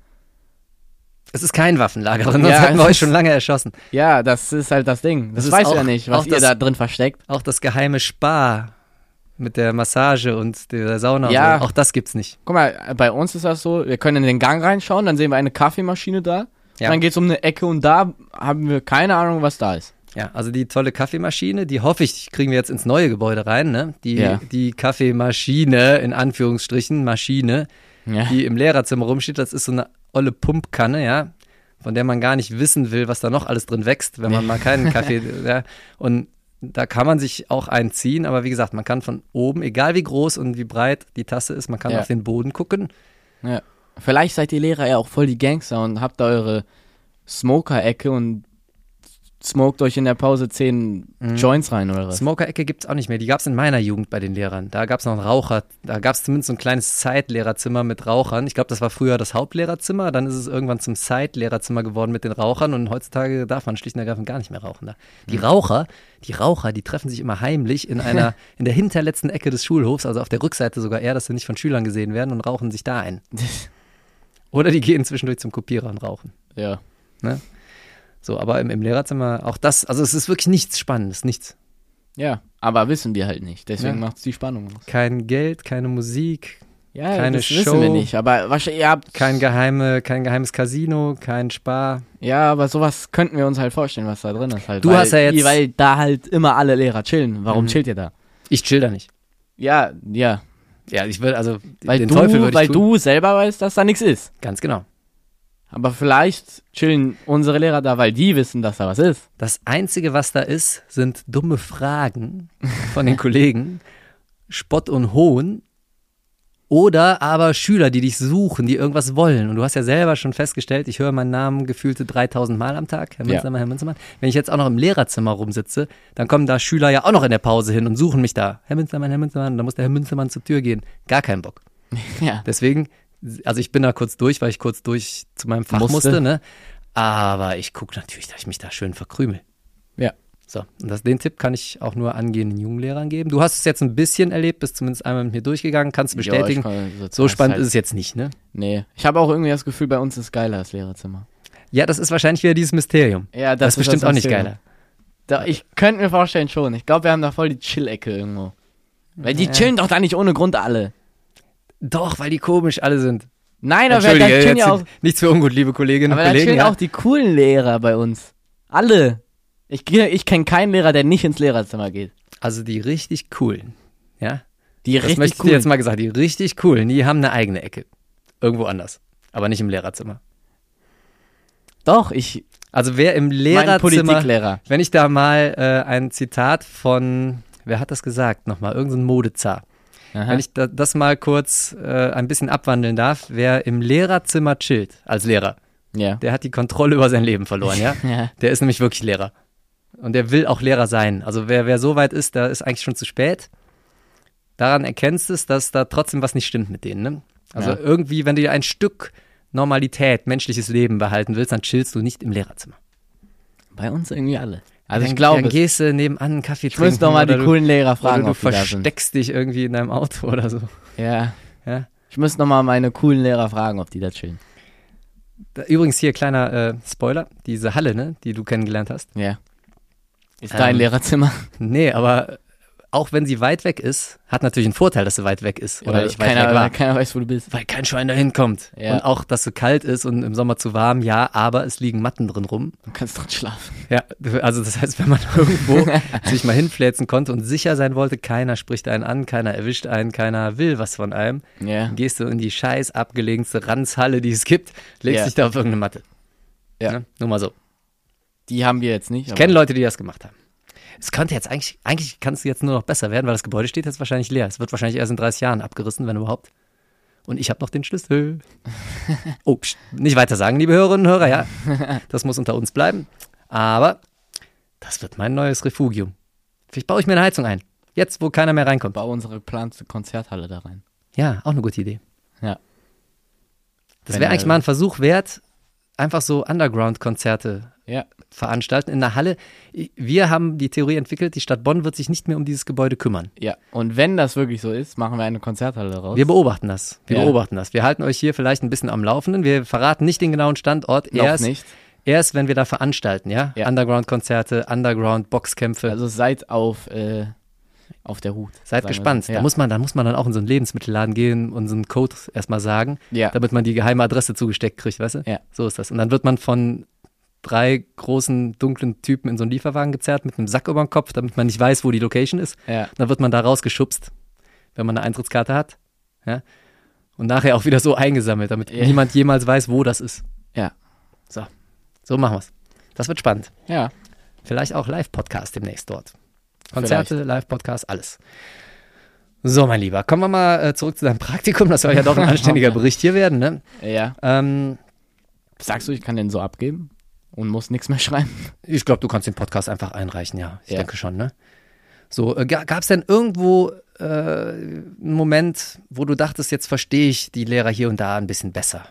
Es ist kein Waffenlager drin, Ja, sonst hätten wir es euch ist- schon lange erschossen. Ja, das ist halt das Ding. Das ist weißt du auch- ja nicht, auch was ihr das- da drin versteckt. Auch das geheime Spa mit der Massage und der Sauna, und Ja. so, auch das gibt's nicht. Guck mal, bei uns ist das so, wir können in den Gang reinschauen, dann sehen wir eine Kaffeemaschine da. Ja. Dann geht's um eine Ecke und da haben wir keine Ahnung, was da ist. Ja, also die tolle Kaffeemaschine, die hoffe ich, kriegen wir jetzt ins neue Gebäude rein, ne? Die Kaffeemaschine, in Anführungsstrichen, Maschine, Ja. die im Lehrerzimmer rumsteht, das ist so eine olle Pumpkanne, ja, von der man gar nicht wissen will, was da noch alles drin wächst, wenn man mal keinen Kaffee, ja, und da kann man sich auch einziehen, aber wie gesagt, man kann von oben, egal wie groß und wie breit die Tasse ist, man kann Ja. auf den Boden gucken. Ja. Vielleicht seid ihr Lehrer ja auch voll die Gangster und habt da eure Smoker-Ecke und smoked euch in der Pause 10 Joints rein oder was? Smoker-Ecke gibt's auch nicht mehr. Die gab's in meiner Jugend bei den Lehrern. Da gab's noch einen Raucher. Da gab's zumindest so ein kleines Zeitlehrerzimmer mit Rauchern. Ich glaube, das war früher das Hauptlehrerzimmer. Dann ist es irgendwann zum Zeitlehrerzimmer geworden mit den Rauchern. Und heutzutage darf man schlicht und ergreifend gar nicht mehr rauchen da. Die Raucher, die treffen sich immer heimlich in der hinterletzten Ecke des Schulhofs, also auf der Rückseite sogar eher, dass sie nicht von Schülern gesehen werden und rauchen sich da ein. Oder die gehen zwischendurch zum Kopierer und rauchen. Ja. Ne? So, aber im Lehrerzimmer auch das, also es ist wirklich nichts Spannendes, nichts. Ja, aber wissen wir halt nicht. Deswegen Ja. macht's die Spannung aus. Kein Geld, keine Musik, Ja, Keine das Show. wissen wir nicht. Aber wahrscheinlich, ihr habt, kein geheimes Casino, kein Spar. ja, aber sowas könnten wir uns halt vorstellen, was da drin ist halt. Du weil, hast ja jetzt- Weil da halt immer alle Lehrer chillen. Warum chillt ihr da? Ich chill da nicht. Ja, ja. Ja, ich will, also Weil den Teufel würde weil ich tun. du selber weißt, dass da nichts ist. Ganz genau. Aber vielleicht chillen unsere Lehrer da, weil die wissen, dass da was ist. Das Einzige, was da ist, sind dumme Fragen von den Kollegen, Spott und Hohn oder aber Schüler, die dich suchen, die irgendwas wollen. Und du hast ja selber schon festgestellt, ich höre meinen Namen gefühlte 3000 Mal am Tag, Herr Münzermann, Herr Münzermann. Wenn ich jetzt auch noch im Lehrerzimmer rumsitze, dann kommen da Schüler ja auch noch in der Pause hin und suchen mich da. Herr Münzermann, dann muss der Herr Münzermann zur Tür gehen. Gar keinen Bock. Ja. Deswegen, also ich bin da kurz durch, weil ich kurz durch zu meinem Fach musste, ne? Aber ich gucke natürlich, dass ich mich da schön verkrümel. Ja. So, und den Tipp kann ich auch nur angehenden Junglehrern geben. Du hast es jetzt ein bisschen erlebt, bist zumindest einmal mit mir durchgegangen, kannst bestätigen. Ja, ich kann- So spannend halt, ist es jetzt nicht, ne? Nee. Ich habe auch irgendwie das Gefühl, bei uns ist geiler das Lehrerzimmer. Ja, das ist wahrscheinlich wieder dieses Mysterium. Ja, Das ist bestimmt auch nicht geiler. Da, ich könnte mir vorstellen schon. Ich glaube, wir haben da voll die Chill-Ecke irgendwo. Weil die chillen doch da nicht ohne Grund alle. Doch, weil die komisch alle sind. Nein, aber da Entschuldige, chillen ja jetzt auch, nichts für ungut, liebe Kolleginnen aber und da Kollegen. chillen Ja. auch die coolen Lehrer bei uns. Alle. Ich kenne keinen Lehrer, der nicht ins Lehrerzimmer geht. Also die richtig coolen, ja? Die Das möchte richtig ich cool. dir jetzt mal gesagt, die richtig coolen, die haben eine eigene Ecke. Irgendwo anders. Aber nicht im Lehrerzimmer. Doch, ich, Also wer im mein Lehrerzimmer, Politiklehrer. wenn ich da mal ein Zitat von, wer hat das gesagt nochmal, irgendein Modezar. Aha. Wenn ich das mal kurz ein bisschen abwandeln darf, wer im Lehrerzimmer chillt, als Lehrer, Ja. der hat die Kontrolle über sein Leben verloren, ja? Ja. Der ist nämlich wirklich Lehrer. Und der will auch Lehrer sein. Also wer so weit ist, da ist eigentlich schon zu spät. Daran erkennst du es, dass da trotzdem was nicht stimmt mit denen, ne? Also Ja. irgendwie, wenn du dir ein Stück Normalität, menschliches Leben behalten willst, dann chillst du nicht im Lehrerzimmer. Bei uns irgendwie alle. Also dann, ich glaube, dann gehst du nebenan einen Kaffee ich trinken. muss doch mal die oder coolen Lehrer oder fragen, du ob die da sind. versteckst dich irgendwie in deinem Auto oder so. Ja. Ja. Ich muss nochmal meine coolen Lehrer fragen, ob die da chillen. Übrigens hier kleiner Spoiler, diese Halle, ne, die du kennengelernt hast. Ja. Ist dein Lehrerzimmer? Nee, aber auch wenn sie weit weg ist, hat natürlich einen Vorteil, dass sie weit weg ist. Oder Weil weit weg war. keiner weiß, wo du bist. Weil kein Schwein dahin kommt. Ja. Und auch, dass es kalt ist und im Sommer zu warm, ja, aber es liegen Matten drin rum. Du kannst drin schlafen. Ja, also das heißt, wenn man irgendwo sich mal hinfläzen konnte und sicher sein wollte, keiner spricht einen an, keiner erwischt einen, keiner will was von einem, Ja. dann gehst du in die scheiß abgelegenste Ranzhalle, die es gibt, legst Ja. dich da auf irgendeine Matte. Ja. Ne? Nur mal so. Die haben wir jetzt nicht. Ich kenne Leute, die das gemacht haben. Es könnte jetzt eigentlich kann es jetzt nur noch besser werden, weil das Gebäude steht jetzt wahrscheinlich leer. Es wird wahrscheinlich erst in 30 Jahren abgerissen, wenn überhaupt. Und ich habe noch den Schlüssel. Oh, nicht weiter sagen, liebe Hörerinnen und Hörer, ja. Das muss unter uns bleiben. Aber das wird mein neues Refugium. Vielleicht baue ich mir eine Heizung ein. Jetzt, wo keiner mehr reinkommt. Bau unsere geplante Konzerthalle da rein. Ja, auch eine gute Idee. Ja. Das wäre eigentlich mal ein Versuch wert, einfach so Underground-Konzerte Ja. veranstalten in einer Halle. Wir haben die Theorie entwickelt, die Stadt Bonn wird sich nicht mehr um dieses Gebäude kümmern. Ja. Und wenn das wirklich so ist, machen wir eine Konzerthalle raus. Wir beobachten das. Ja. Wir halten euch hier vielleicht ein bisschen am Laufenden. Wir verraten nicht den genauen Standort. Noch nicht. Erst, wenn wir da veranstalten, ja? Ja. Underground-Konzerte, Underground-Boxkämpfe. Also seid auf der Hut. Seid sagen wir gespannt. so. Da muss man dann auch in so einen Lebensmittelladen gehen und so einen Code erstmal sagen, Ja. damit man die geheime Adresse zugesteckt kriegt, weißt du? Ja. So ist das. Und dann wird man von 3 großen, dunklen Typen in so einen Lieferwagen gezerrt mit einem Sack über dem Kopf, damit man nicht weiß, wo die Location ist. Ja. Dann wird man da rausgeschubst, wenn man eine Eintrittskarte hat. Ja? Und nachher auch wieder so eingesammelt, damit Ja. niemand jemals weiß, wo das ist. Ja. So machen wir's. Das wird spannend. Ja. Vielleicht auch Live-Podcast demnächst dort. Konzerte, Live-Podcast, alles. So, mein Lieber, kommen wir mal zurück zu deinem Praktikum. Das soll ja doch ein anständiger Bericht hier werden, ne? Ja. Sagst du, ich kann den so abgeben und muss nichts mehr schreiben? Ich glaube, du kannst den Podcast einfach einreichen, ja. Ich Ja. denke schon, ne? So, gab es denn irgendwo einen Moment, wo du dachtest, jetzt verstehe ich die Lehrer hier und da ein bisschen besser?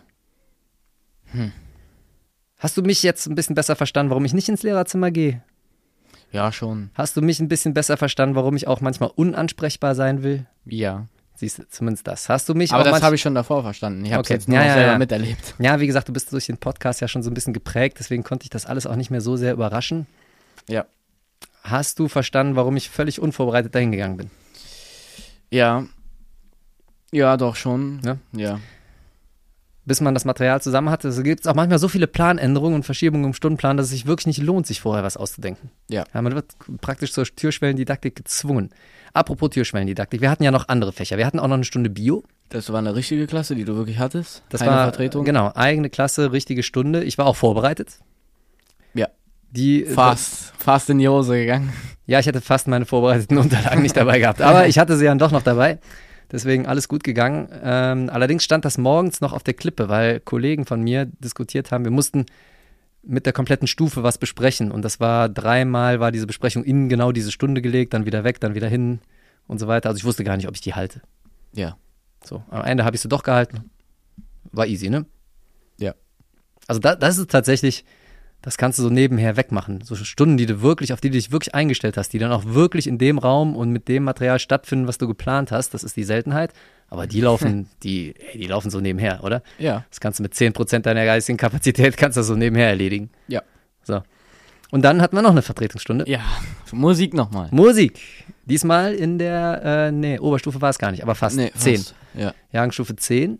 Hast du mich jetzt ein bisschen besser verstanden, warum ich nicht ins Lehrerzimmer gehe? Ja, schon. Hast du mich ein bisschen besser verstanden, warum ich auch manchmal unansprechbar sein will? Ja. Siehst du, zumindest das. Hast du mich Aber auch das habe ich schon davor verstanden. Ich habe es Okay. jetzt nur Ja, noch ja, selber ja. miterlebt. Ja, wie gesagt, du bist durch den Podcast ja schon so ein bisschen geprägt, deswegen konnte ich das alles auch nicht mehr so sehr überraschen. Ja. Hast du verstanden, warum ich völlig unvorbereitet dahin gegangen bin? Ja. Ja, doch schon. Ja? Ja. Bis man das Material zusammen hatte, gibt es auch manchmal so viele Planänderungen und Verschiebungen im Stundenplan, dass es sich wirklich nicht lohnt, sich vorher was auszudenken. Ja. Man wird praktisch zur Türschwellendidaktik gezwungen. Apropos Türschwellendidaktik, wir hatten ja noch andere Fächer. Wir hatten auch noch eine Stunde Bio. Das war eine richtige Klasse, die du wirklich hattest? Das Keine war Vertretung? Genau, eigene Klasse, richtige Stunde. Ich war auch vorbereitet. Ja. Die Fast in die Hose gegangen. Ja, ich hätte fast meine vorbereiteten Unterlagen nicht dabei gehabt. Aber ich hatte sie dann doch noch dabei. Deswegen alles gut gegangen. Allerdings stand das morgens noch auf der Klippe, weil Kollegen von mir diskutiert haben, wir mussten mit der kompletten Stufe was besprechen. Und das war 3-mal war diese Besprechung in genau diese Stunde gelegt, dann wieder weg, dann wieder hin und so weiter. Also ich wusste gar nicht, ob ich die halte. Ja. So, am Ende habe ich sie doch gehalten. War easy, ne? Ja. Also das ist tatsächlich, das kannst du so nebenher wegmachen. So Stunden, auf die du dich wirklich eingestellt hast, die dann auch wirklich in dem Raum und mit dem Material stattfinden, was du geplant hast. Das ist die Seltenheit. Aber die laufen, die laufen so nebenher, oder? Ja. Das kannst du mit 10% deiner geistigen Kapazität kannst du so nebenher erledigen. Ja. So. Und dann hatten wir noch eine Vertretungsstunde. Ja. Musik nochmal. Musik. Diesmal in der, Oberstufe war es gar nicht, aber fast 10. Fast. Ja. Jahrgangsstufe 10.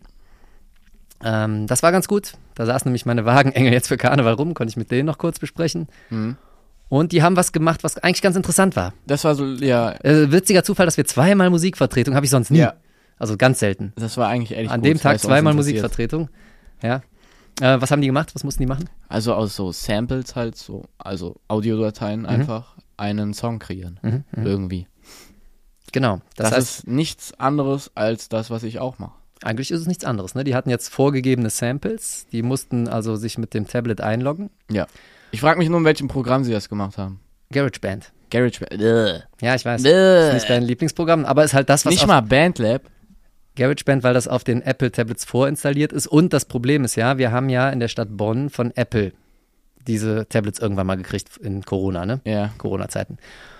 Das war ganz gut. Da saßen nämlich meine Wagenengel jetzt für Karneval rum, konnte ich mit denen noch kurz besprechen. Mhm. Und die haben was gemacht, was eigentlich ganz interessant war. Das war so, ja. Witziger Zufall, dass wir 2-mal Musikvertretung, habe ich sonst nie. Ja. Also ganz selten. Das war eigentlich ehrlich An gut, dem Tag weil es uns 2-mal interessiert. Musikvertretung. Ja. Was haben die gemacht? Was mussten die machen? Also aus so Samples halt so, also Audiodateien einfach einen Song kreieren. Irgendwie. Genau. Das heißt, ist nichts anderes als das, was ich auch mache. eigentlich ist es nichts anderes. Ne? Die hatten jetzt vorgegebene Samples. Die mussten also sich mit dem Tablet einloggen. Ja. Ich frage mich nur, in welchem Programm sie das gemacht haben. GarageBand. GarageBand. Ja, ich weiß. Ist nicht dein Lieblingsprogramm, aber ist halt das, was Nicht auf mal Bandlab. GarageBand, weil das auf den Apple-Tablets vorinstalliert ist. Und das Problem ist ja, wir haben ja in der Stadt Bonn von Apple diese Tablets irgendwann mal gekriegt in Corona, ne? Ja. Corona-Zeiten.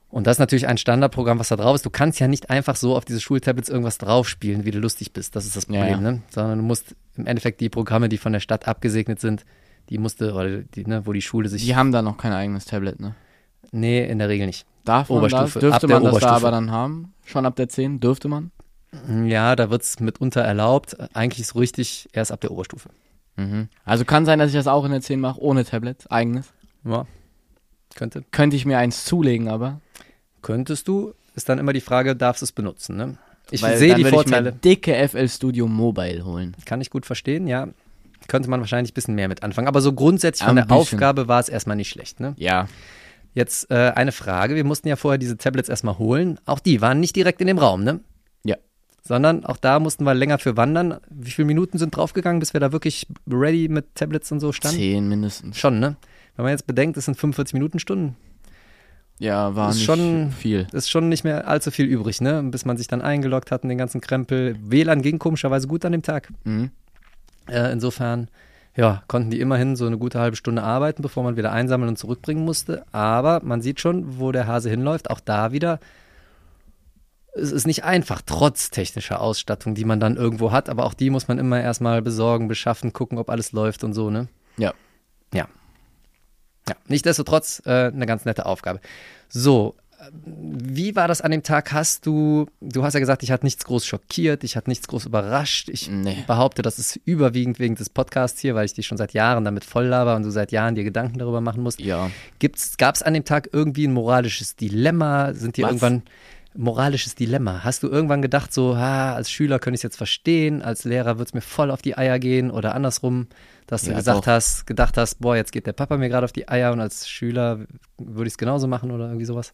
Und das ist natürlich ein Standardprogramm, was da drauf ist. Du kannst ja nicht einfach so auf diese Schultablets irgendwas draufspielen, wie du lustig bist. Das ist das Problem, ne? Sondern du musst im Endeffekt die Programme, die von der Stadt abgesegnet sind, wo die Schule sich... Die haben da noch kein eigenes Tablet, ne? Nee, in der Regel nicht. Darf man das? Dürfte man das da aber dann haben? Schon ab der 10? Dürfte man? Ja, da wird es mitunter erlaubt. Eigentlich ist es richtig erst ab der Oberstufe. Mhm. Also kann sein, dass ich das auch in der 10 mache, ohne Tablet, eigenes. Ja, könnte. Könnte ich mir eins zulegen, aber... Könntest du, ist dann immer die Frage, darfst du es benutzen, ne? Ich Weil sehe dann die würde Vorteile. Ich mir dicke FL Studio Mobile holen. Kann ich gut verstehen, ja. Könnte man wahrscheinlich ein bisschen mehr mit anfangen. Aber so grundsätzlich von Ein der bisschen. Aufgabe war es erstmal nicht schlecht, ne? Ja. Jetzt eine Frage. Wir mussten ja vorher diese Tablets erstmal holen. Auch die waren nicht direkt in dem Raum, ne? Ja. Sondern auch da mussten wir länger für wandern. Wie viele Minuten sind draufgegangen, bis wir da wirklich ready mit Tablets und so standen? 10 mindestens. Schon, ne? Wenn man jetzt bedenkt, es sind 45 Minuten Stunden. Ja, war Ist nicht schon viel. Ist schon nicht mehr allzu viel übrig, ne? Bis man sich dann eingeloggt hat in den ganzen Krempel. WLAN ging komischerweise gut an dem Tag. Mhm. Insofern, ja, konnten die immerhin so eine gute halbe Stunde arbeiten, bevor man wieder einsammeln und zurückbringen musste. Aber man sieht schon, wo der Hase hinläuft. Auch da wieder, es ist nicht einfach, trotz technischer Ausstattung, die man dann irgendwo hat. Aber auch die muss man immer erstmal besorgen, beschaffen, gucken, ob alles läuft und so, ne? Ja. Ja, nichtsdestotrotz eine ganz nette Aufgabe. So, wie war das an dem Tag? Du hast ja gesagt, dich hat nichts groß schockiert, dich hat nichts groß überrascht. Ich behaupte, das ist überwiegend wegen des Podcasts hier, weil ich dich schon seit Jahren damit voll laber und du seit Jahren dir Gedanken darüber machen musst. Ja. Gab es an dem Tag irgendwie ein moralisches Dilemma? Sind dir Was? irgendwann moralisches Dilemma? Hast du irgendwann gedacht, so, als Schüler könnte ich es jetzt verstehen, als Lehrer wird es mir voll auf die Eier gehen oder andersrum, dass du gedacht hast, boah, jetzt geht der Papa mir gerade auf die Eier und als Schüler würde ich es genauso machen oder irgendwie sowas?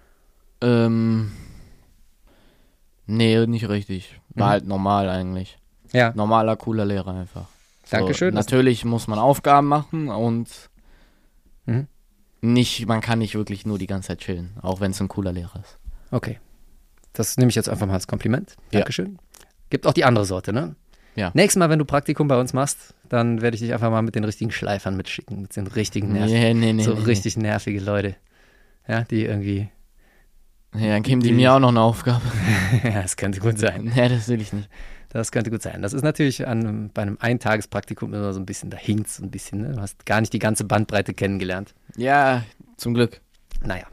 Nee, nicht richtig. War halt normal eigentlich. Ja. Normaler, cooler Lehrer einfach. So, Dankeschön. Natürlich muss man Aufgaben machen und Mhm. man kann nicht wirklich nur die ganze Zeit chillen, auch wenn es ein cooler Lehrer ist. Okay. Das nehme ich jetzt einfach mal als Kompliment. Ja. Dankeschön. Gibt auch die andere Sorte, ne? Ja. Nächstes Mal, wenn du Praktikum bei uns machst, dann werde ich dich einfach mal mit den richtigen Schleifern mitschicken, mit den richtigen nervigen, Nee, richtig nervige Leute. Ja, die irgendwie, Ja, dann geben die mir auch noch eine Aufgabe. ja, das könnte gut sein. Nee, das will ich nicht. Das könnte gut sein. Das ist natürlich bei einem Eintagespraktikum immer so ein bisschen, da hinkt's ein bisschen, ne? Du hast gar nicht die ganze Bandbreite kennengelernt. Ja, zum Glück. Naja.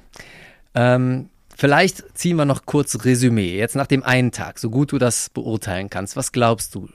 Vielleicht ziehen wir noch kurz Resümee. Jetzt nach dem einen Tag, so gut du das beurteilen kannst. Was glaubst du?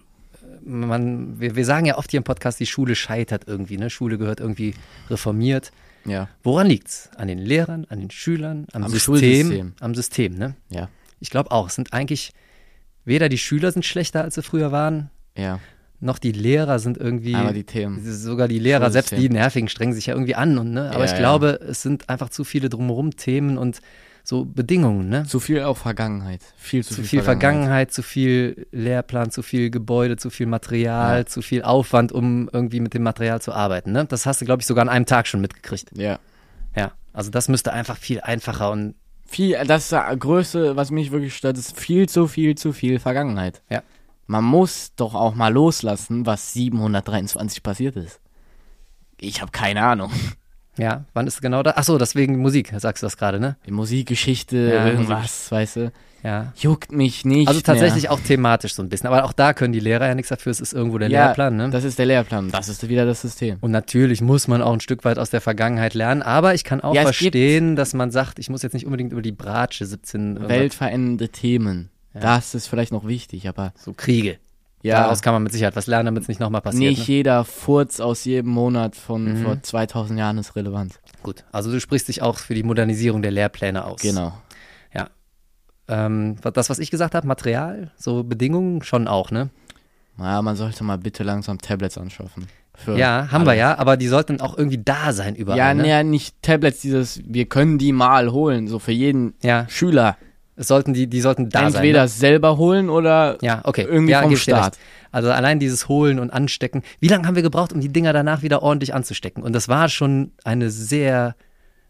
Wir sagen ja oft hier im Podcast, die Schule scheitert irgendwie, ne? Schule gehört irgendwie reformiert. Ja. Woran liegt's? An den Lehrern, an den Schülern, am System? Schulsystem. Am System, ne? Ja. Ich glaube auch, es sind eigentlich, weder die Schüler sind schlechter, als sie früher waren, Ja. noch die Lehrer sind irgendwie, Aber die Themen. sogar die Lehrer, selbst Schulsystem. die Nervigen, strengen sich ja irgendwie an. Und, ne? Aber Ja, ich glaube, es sind einfach zu viele drumherum Themen und so Bedingungen, ne? Zu viel auch Vergangenheit. Viel zu Zu viel Vergangenheit, zu viel Lehrplan, zu viel Gebäude, zu viel Material, Ja. zu viel Aufwand, um irgendwie mit dem Material zu arbeiten. Ne? Das hast du, glaube ich, sogar an einem Tag schon mitgekriegt. Ja. Ja, also das müsste einfach viel einfacher und Das ist das Größte, was mich wirklich stört, ist viel zu viel Vergangenheit. Ja. Man muss doch auch mal loslassen, was 723 passiert ist. Ich habe keine Ahnung. ja, wann ist genau da? Achso, deswegen Musik, sagst du das gerade, ne? Die Musikgeschichte, Ja, irgendwas, weißt du. Ja. Juckt mich nicht Also tatsächlich mehr. auch thematisch so ein bisschen. Aber auch da können die Lehrer ja nichts dafür, es ist irgendwo der Ja, Lehrplan, ne? Das ist der Lehrplan, das ist wieder das System. Und natürlich muss man auch ein Stück weit aus der Vergangenheit lernen, aber ich kann auch Ja, es verstehen, dass man sagt, ich muss jetzt nicht unbedingt über die Bratsche 17 irgendwas- Weltverändernde Themen. Ja. Das ist vielleicht noch wichtig, aber so Kriege. ja, Daraus kann man mit Sicherheit was lernen, damit es nicht nochmal passiert. nicht Ne? jeder Furz aus jedem Monat von vor 2000 Jahren ist relevant. Gut, also du sprichst dich auch für die Modernisierung der Lehrpläne aus. Genau. Ja. Das, was ich gesagt habe, Material, so Bedingungen schon auch, ne? Ja, man sollte mal bitte langsam Tablets anschaffen. Für Ja, haben alle. wir ja, aber die sollten auch irgendwie da sein überall, Ja, ne? nee, nicht Tablets, wir können die mal holen, so für jeden Ja, Schüler. die sollten da sein. Entweder Ne? selber holen oder Ja, okay. irgendwie ja, vom gebe ich dir Staat. recht. Also allein dieses Holen und Anstecken. Wie lange haben wir gebraucht, um die Dinger danach wieder ordentlich anzustecken? Und das war schon eine sehr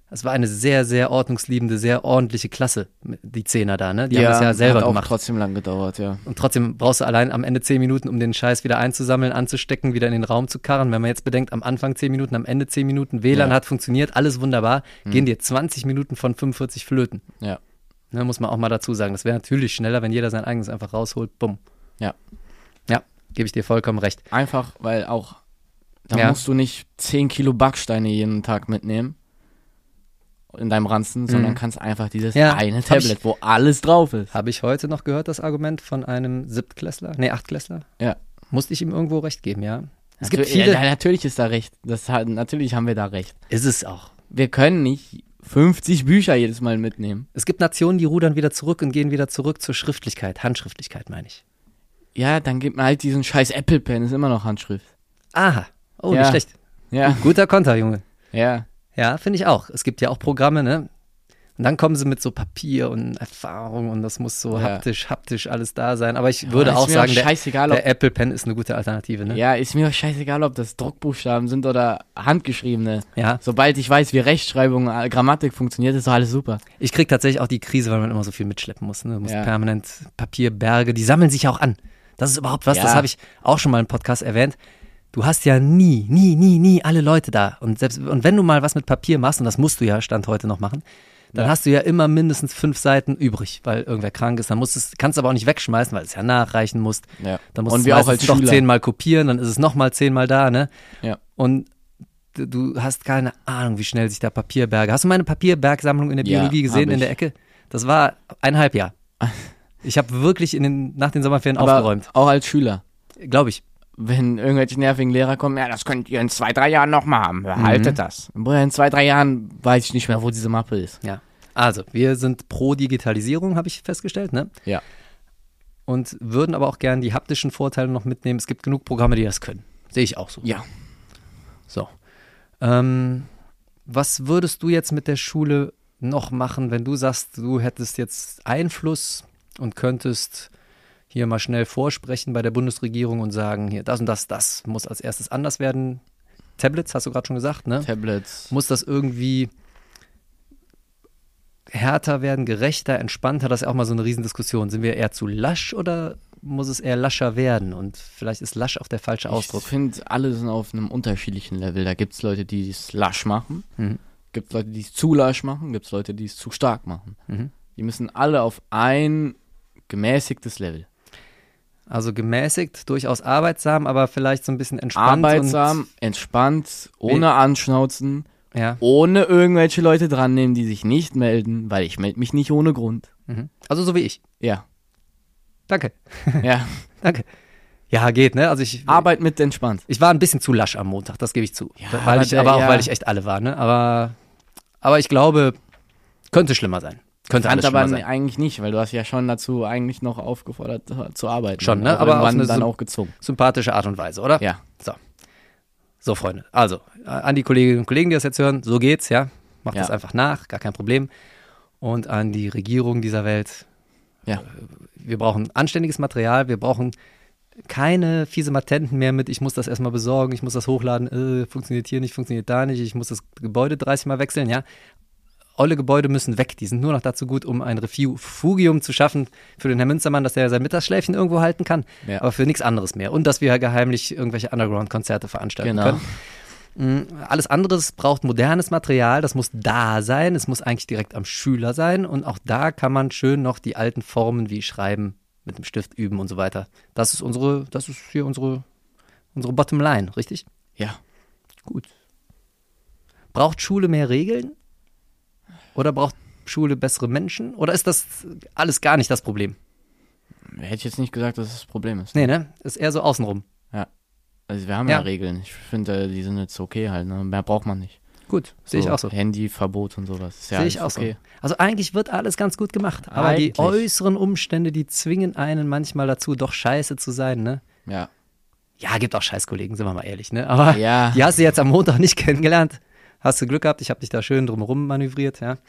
Es war eine sehr, sehr ordnungsliebende, sehr ordentliche Klasse, die Zehner da, ne? Die haben das ja selber hat auch gemacht. Trotzdem lang gedauert, ja. Und trotzdem brauchst du allein am Ende 10 Minuten, um den Scheiß wieder einzusammeln, anzustecken, wieder in den Raum zu karren. Wenn man jetzt bedenkt, am Anfang 10 Minuten, am Ende 10 Minuten, WLAN hat funktioniert, alles wunderbar, gehen dir 20 Minuten von 45 flöten. Ja. Ne, muss man auch mal dazu sagen. Das wäre natürlich schneller, wenn jeder sein eigenes einfach rausholt. Bumm. Ja. Ja, gebe ich dir vollkommen recht. Einfach, weil auch, da musst du nicht 10 Kilo Backsteine jeden Tag mitnehmen in deinem Ranzen, sondern kannst einfach dieses eine Tablet, wo alles drauf ist. Habe ich heute noch gehört, das Argument von einem Achtklässler? Ja. Musste ich ihm irgendwo recht geben, ja. Es gibt viele. Ja, natürlich ist da recht. Natürlich haben wir da recht. Ist es auch. Wir können nicht 50 Bücher jedes Mal mitnehmen. Es gibt Nationen, die rudern wieder zurück und gehen wieder zurück zur Schriftlichkeit. Handschriftlichkeit, meine ich. Ja, dann gibt man halt diesen scheiß Apple Pen, ist immer noch Handschrift. Aha. Oh, nicht schlecht. Ja. Guter Konter, Junge. Ja. Ja, finde ich auch. Es gibt ja auch Programme, ne? Und dann kommen sie mit so Papier und Erfahrung und das muss so haptisch alles da sein. Aber ich würde auch sagen, der Apple Pen ist eine gute Alternative, ne? Ja, ist mir auch scheißegal, ob das Druckbuchstaben sind oder handgeschriebene. Ja. Sobald ich weiß, wie Rechtschreibung, Grammatik funktioniert, ist doch alles super. Ich kriege tatsächlich auch die Krise, weil man immer so viel mitschleppen muss, ne? Du musst permanent Papierberge, die sammeln sich auch an. Das ist überhaupt was, das habe ich auch schon mal im Podcast erwähnt. Du hast ja nie alle Leute da. Und wenn du mal was mit Papier machst, und das musst du ja Stand heute noch machen, dann hast du ja immer mindestens 5 Seiten übrig, weil irgendwer krank ist. Dann kannst du aber auch nicht wegschmeißen, weil du es ja nachreichen musst. Ja. Dann musst du es noch 10-mal kopieren, dann ist es nochmal 10-mal da, ne? Ja. Und du hast keine Ahnung, wie schnell sich da Papierberge. Hast du meine Papierbergsammlung in der Biologie gesehen in der Ecke? Das war 1,5 Jahr. Ich habe wirklich nach den Sommerferien aufgeräumt. Auch als Schüler. Glaube ich. Wenn irgendwelche nervigen Lehrer kommen, ja, das könnt ihr in 2-3 Jahren nochmal haben. Behaltet das. In 2-3 Jahren weiß ich nicht mehr, wo diese Mappe ist. Ja. Also, wir sind pro Digitalisierung, habe ich festgestellt, ne? Ja. Und würden aber auch gerne die haptischen Vorteile noch mitnehmen. Es gibt genug Programme, die das können. Sehe ich auch so. Ja. So. Was würdest du jetzt mit der Schule noch machen, wenn du sagst, du hättest jetzt Einfluss und könntest hier mal schnell vorsprechen bei der Bundesregierung und sagen, hier, das und das muss als erstes anders werden. Tablets, hast du gerade schon gesagt, ne? Tablets. Muss das irgendwie härter werden, gerechter, entspannter? Das ist ja auch mal so eine Riesendiskussion. Sind wir eher zu lasch oder muss es eher lascher werden? Und vielleicht ist lasch auch der falsche Ausdruck. Ich finde, alle sind auf einem unterschiedlichen Level. Da gibt es Leute, die es lasch machen. Gibt es Leute, die es zu lasch machen. Gibt es Leute, die es zu stark machen. Die müssen alle auf ein gemäßigtes Level. Also gemäßigt, durchaus arbeitsam, aber vielleicht so ein bisschen entspannt. Arbeitsam, entspannt, ohne Anschnauzen, ja. Ohne irgendwelche Leute dran nehmen, die sich nicht melden, weil ich melde mich nicht ohne Grund. Also so wie ich. Ja. Danke. Ja. Danke. Ja, geht, ne? Also Arbeit mit entspannt. Ich war ein bisschen zu lasch am Montag, das gebe ich zu. Ja, weil ich echt alle war, ne? Aber ich glaube, könnte schlimmer sein. Könnte alles schlimmer sein. Aber eigentlich nicht, weil du hast ja schon dazu eigentlich noch aufgefordert zu arbeiten. Schon, ne? Aber auf eine dann auch gezwungen. Sympathische Art und Weise, oder? Ja. So, Freunde. Also, an die Kolleginnen und Kollegen, die das jetzt hören, so geht's, ja. Macht das einfach nach, gar kein Problem. Und an die Regierung dieser Welt. Ja. Wir brauchen anständiges Material, wir brauchen keine fiese Matenten mehr mit, ich muss das erstmal besorgen, ich muss das hochladen, funktioniert hier nicht, funktioniert da nicht, ich muss das Gebäude 30 Mal wechseln, ja. Olle Gebäude müssen weg, die sind nur noch dazu gut, um ein Refugium zu schaffen für den Herrn Münstermann, dass er sein Mittagsschläfchen irgendwo halten kann, aber für nichts anderes mehr. Und dass wir geheimlich irgendwelche Underground-Konzerte veranstalten können. Alles andere braucht modernes Material, das muss da sein, es muss eigentlich direkt am Schüler sein und auch da kann man schön noch die alten Formen wie Schreiben mit dem Stift üben und so weiter. Das ist hier unsere Bottomline, richtig? Ja. Gut. Braucht Schule mehr Regeln? Oder braucht Schule bessere Menschen? Oder ist das alles gar nicht das Problem? Hätte ich jetzt nicht gesagt, dass es das Problem ist. Nee, ne? Ist eher so außenrum. Ja. Also wir haben ja Regeln. Ich finde, die sind jetzt okay halt. Ne? Mehr braucht man nicht. Gut, sehe ich auch so. Handyverbot und sowas. Sehe ich auch okay. So. Also eigentlich wird alles ganz gut gemacht. Aber die äußeren Umstände, die zwingen einen manchmal dazu, doch scheiße zu sein, ne? Ja. Ja, gibt auch Scheißkollegen, sind wir mal ehrlich, ne? Aber die hast du jetzt am Montag nicht kennengelernt. Hast du Glück gehabt, ich habe dich da schön drumherum manövriert, ja.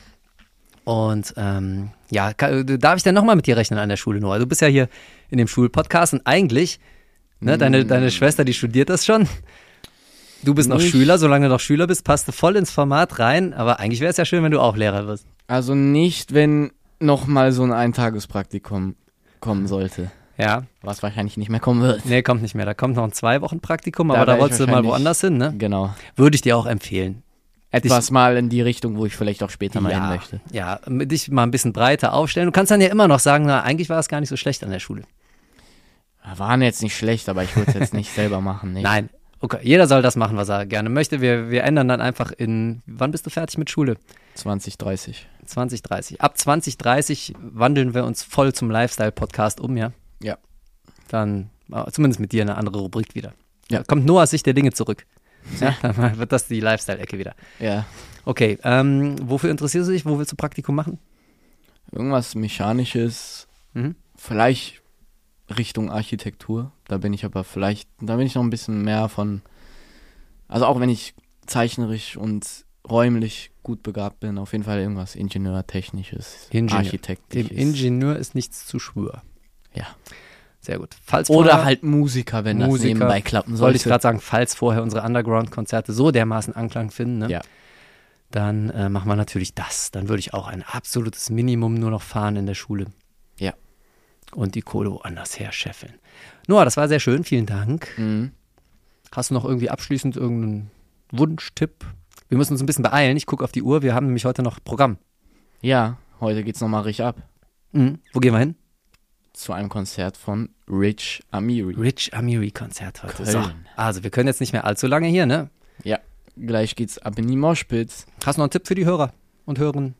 Und darf ich denn nochmal mit dir rechnen an der Schule, Noah? Du bist ja hier in dem Schulpodcast und eigentlich, ne, deine Schwester, die studiert das schon. Du bist noch Schüler, solange du noch Schüler bist, passt du voll ins Format rein, aber eigentlich wäre es ja schön, wenn du auch Lehrer wirst. Also nicht, wenn nochmal so ein Eintagespraktikum kommen sollte. Ja. Was wahrscheinlich nicht mehr kommen wird. Nee, kommt nicht mehr. Da kommt noch ein 2-Wochen-Praktikum, aber da wolltest du mal woanders hin, ne? Genau. Würde ich dir auch empfehlen. Etwas mal in die Richtung, wo ich vielleicht auch später mal hin möchte. Ja, dich mal ein bisschen breiter aufstellen. Du kannst dann ja immer noch sagen, na, eigentlich war es gar nicht so schlecht an der Schule. Waren jetzt nicht schlecht, aber ich würde es jetzt nicht selber machen. Nee. Nein, okay. Jeder soll das machen, was er gerne möchte. Wir ändern dann einfach wann bist du fertig mit Schule? 2030. 2030. Ab 2030 wandeln wir uns voll zum Lifestyle-Podcast um, ja? Ja. Dann zumindest mit dir eine andere Rubrik wieder. Ja. Da kommt Noahs Sicht der Dinge zurück. Ja, dann wird das die Lifestyle-Ecke wieder. Ja. Okay, wofür interessierst du dich? Wo willst du Praktikum machen? Irgendwas Mechanisches, vielleicht Richtung Architektur. Da bin ich noch ein bisschen mehr von, also auch wenn ich zeichnerisch und räumlich gut begabt bin, auf jeden Fall irgendwas Ingenieurtechnisches, Architektisches. Dem Ingenieur ist nichts zu schwör. Ja. Sehr gut. Oder halt Musiker, wenn das nebenbei klappen sollte. Wollte ich gerade sagen, falls vorher unsere Underground-Konzerte so dermaßen Anklang finden, ne? Ja. Dann machen wir natürlich das. Dann würde ich auch ein absolutes Minimum nur noch fahren in der Schule. Ja. Und die Kohle woanders her scheffeln. Noah, das war sehr schön. Vielen Dank. Mhm. Hast du noch irgendwie abschließend irgendeinen Wunschtipp? Wir müssen uns ein bisschen beeilen. Ich gucke auf die Uhr. Wir haben nämlich heute noch Programm. Ja, heute geht's nochmal richtig ab. Mhm. Wo gehen wir hin? Zu einem Konzert von Rich Amiri. Rich Amiri-Konzert heute. Köln. So, also wir können jetzt nicht mehr allzu lange hier, ne? Ja, gleich geht's ab in die Moshpits. Hast du noch einen Tipp für die Hörer und Hörerinnen?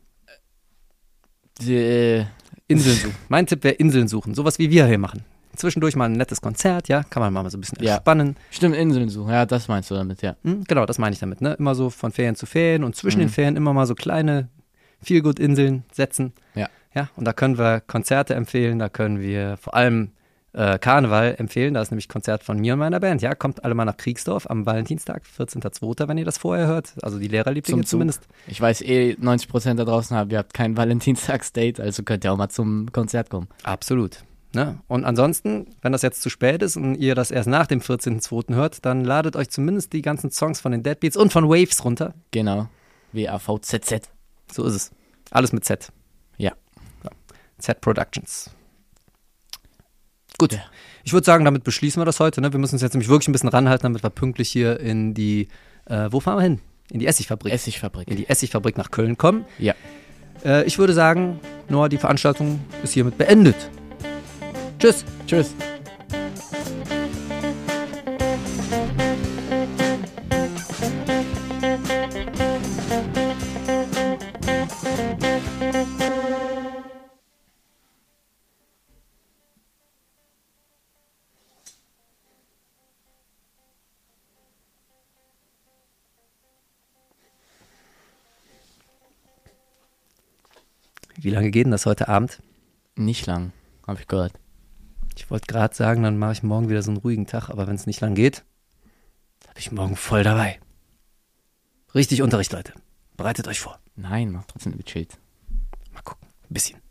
Inseln suchen. Mein Tipp wäre Inseln suchen. Sowas wie wir hier machen. Zwischendurch mal ein nettes Konzert, ja? Kann man mal so ein bisschen entspannen. Stimmt, Inseln suchen. Ja, das meinst du damit, ja. Genau, das meine ich damit, ne? Immer so von Ferien zu Ferien und zwischen den Ferien immer mal so kleine Feelgood-Inseln setzen. Ja. Ja, und da können wir Konzerte empfehlen, da können wir vor allem Karneval empfehlen. Da ist nämlich Konzert von mir und meiner Band. Ja, kommt alle mal nach Kriegsdorf am Valentinstag, 14.02., wenn ihr das vorher hört. Also die Lehrerlieblinge zumindest. Ich weiß 90% da draußen ihr habt kein Valentinstagsdate, also könnt ihr auch mal zum Konzert kommen. Absolut. Ne? Und ansonsten, wenn das jetzt zu spät ist und ihr das erst nach dem 14.02. hört, dann ladet euch zumindest die ganzen Songs von den Deadbeats und von Waves runter. Genau. WAVZZ. So ist es. Alles mit Z. Ja. So. Z Productions. Gut. Ja. Ich würde sagen, damit beschließen wir das heute. Ne? Wir müssen uns jetzt nämlich wirklich ein bisschen ranhalten, damit wir pünktlich hier in die, wo fahren wir hin? In die Essigfabrik. In die Essigfabrik nach Köln kommen. Ja. Ich würde sagen, Noah, die Veranstaltung ist hiermit beendet. Tschüss. Tschüss. Wie lange geht denn das heute Abend? Nicht lang, habe ich gehört. Ich wollte gerade sagen, dann mache ich morgen wieder so einen ruhigen Tag, aber wenn es nicht lang geht, habe ich morgen voll dabei. Richtig Unterricht, Leute. Bereitet euch vor. Nein, macht trotzdem gechillt. Mal gucken, ein bisschen.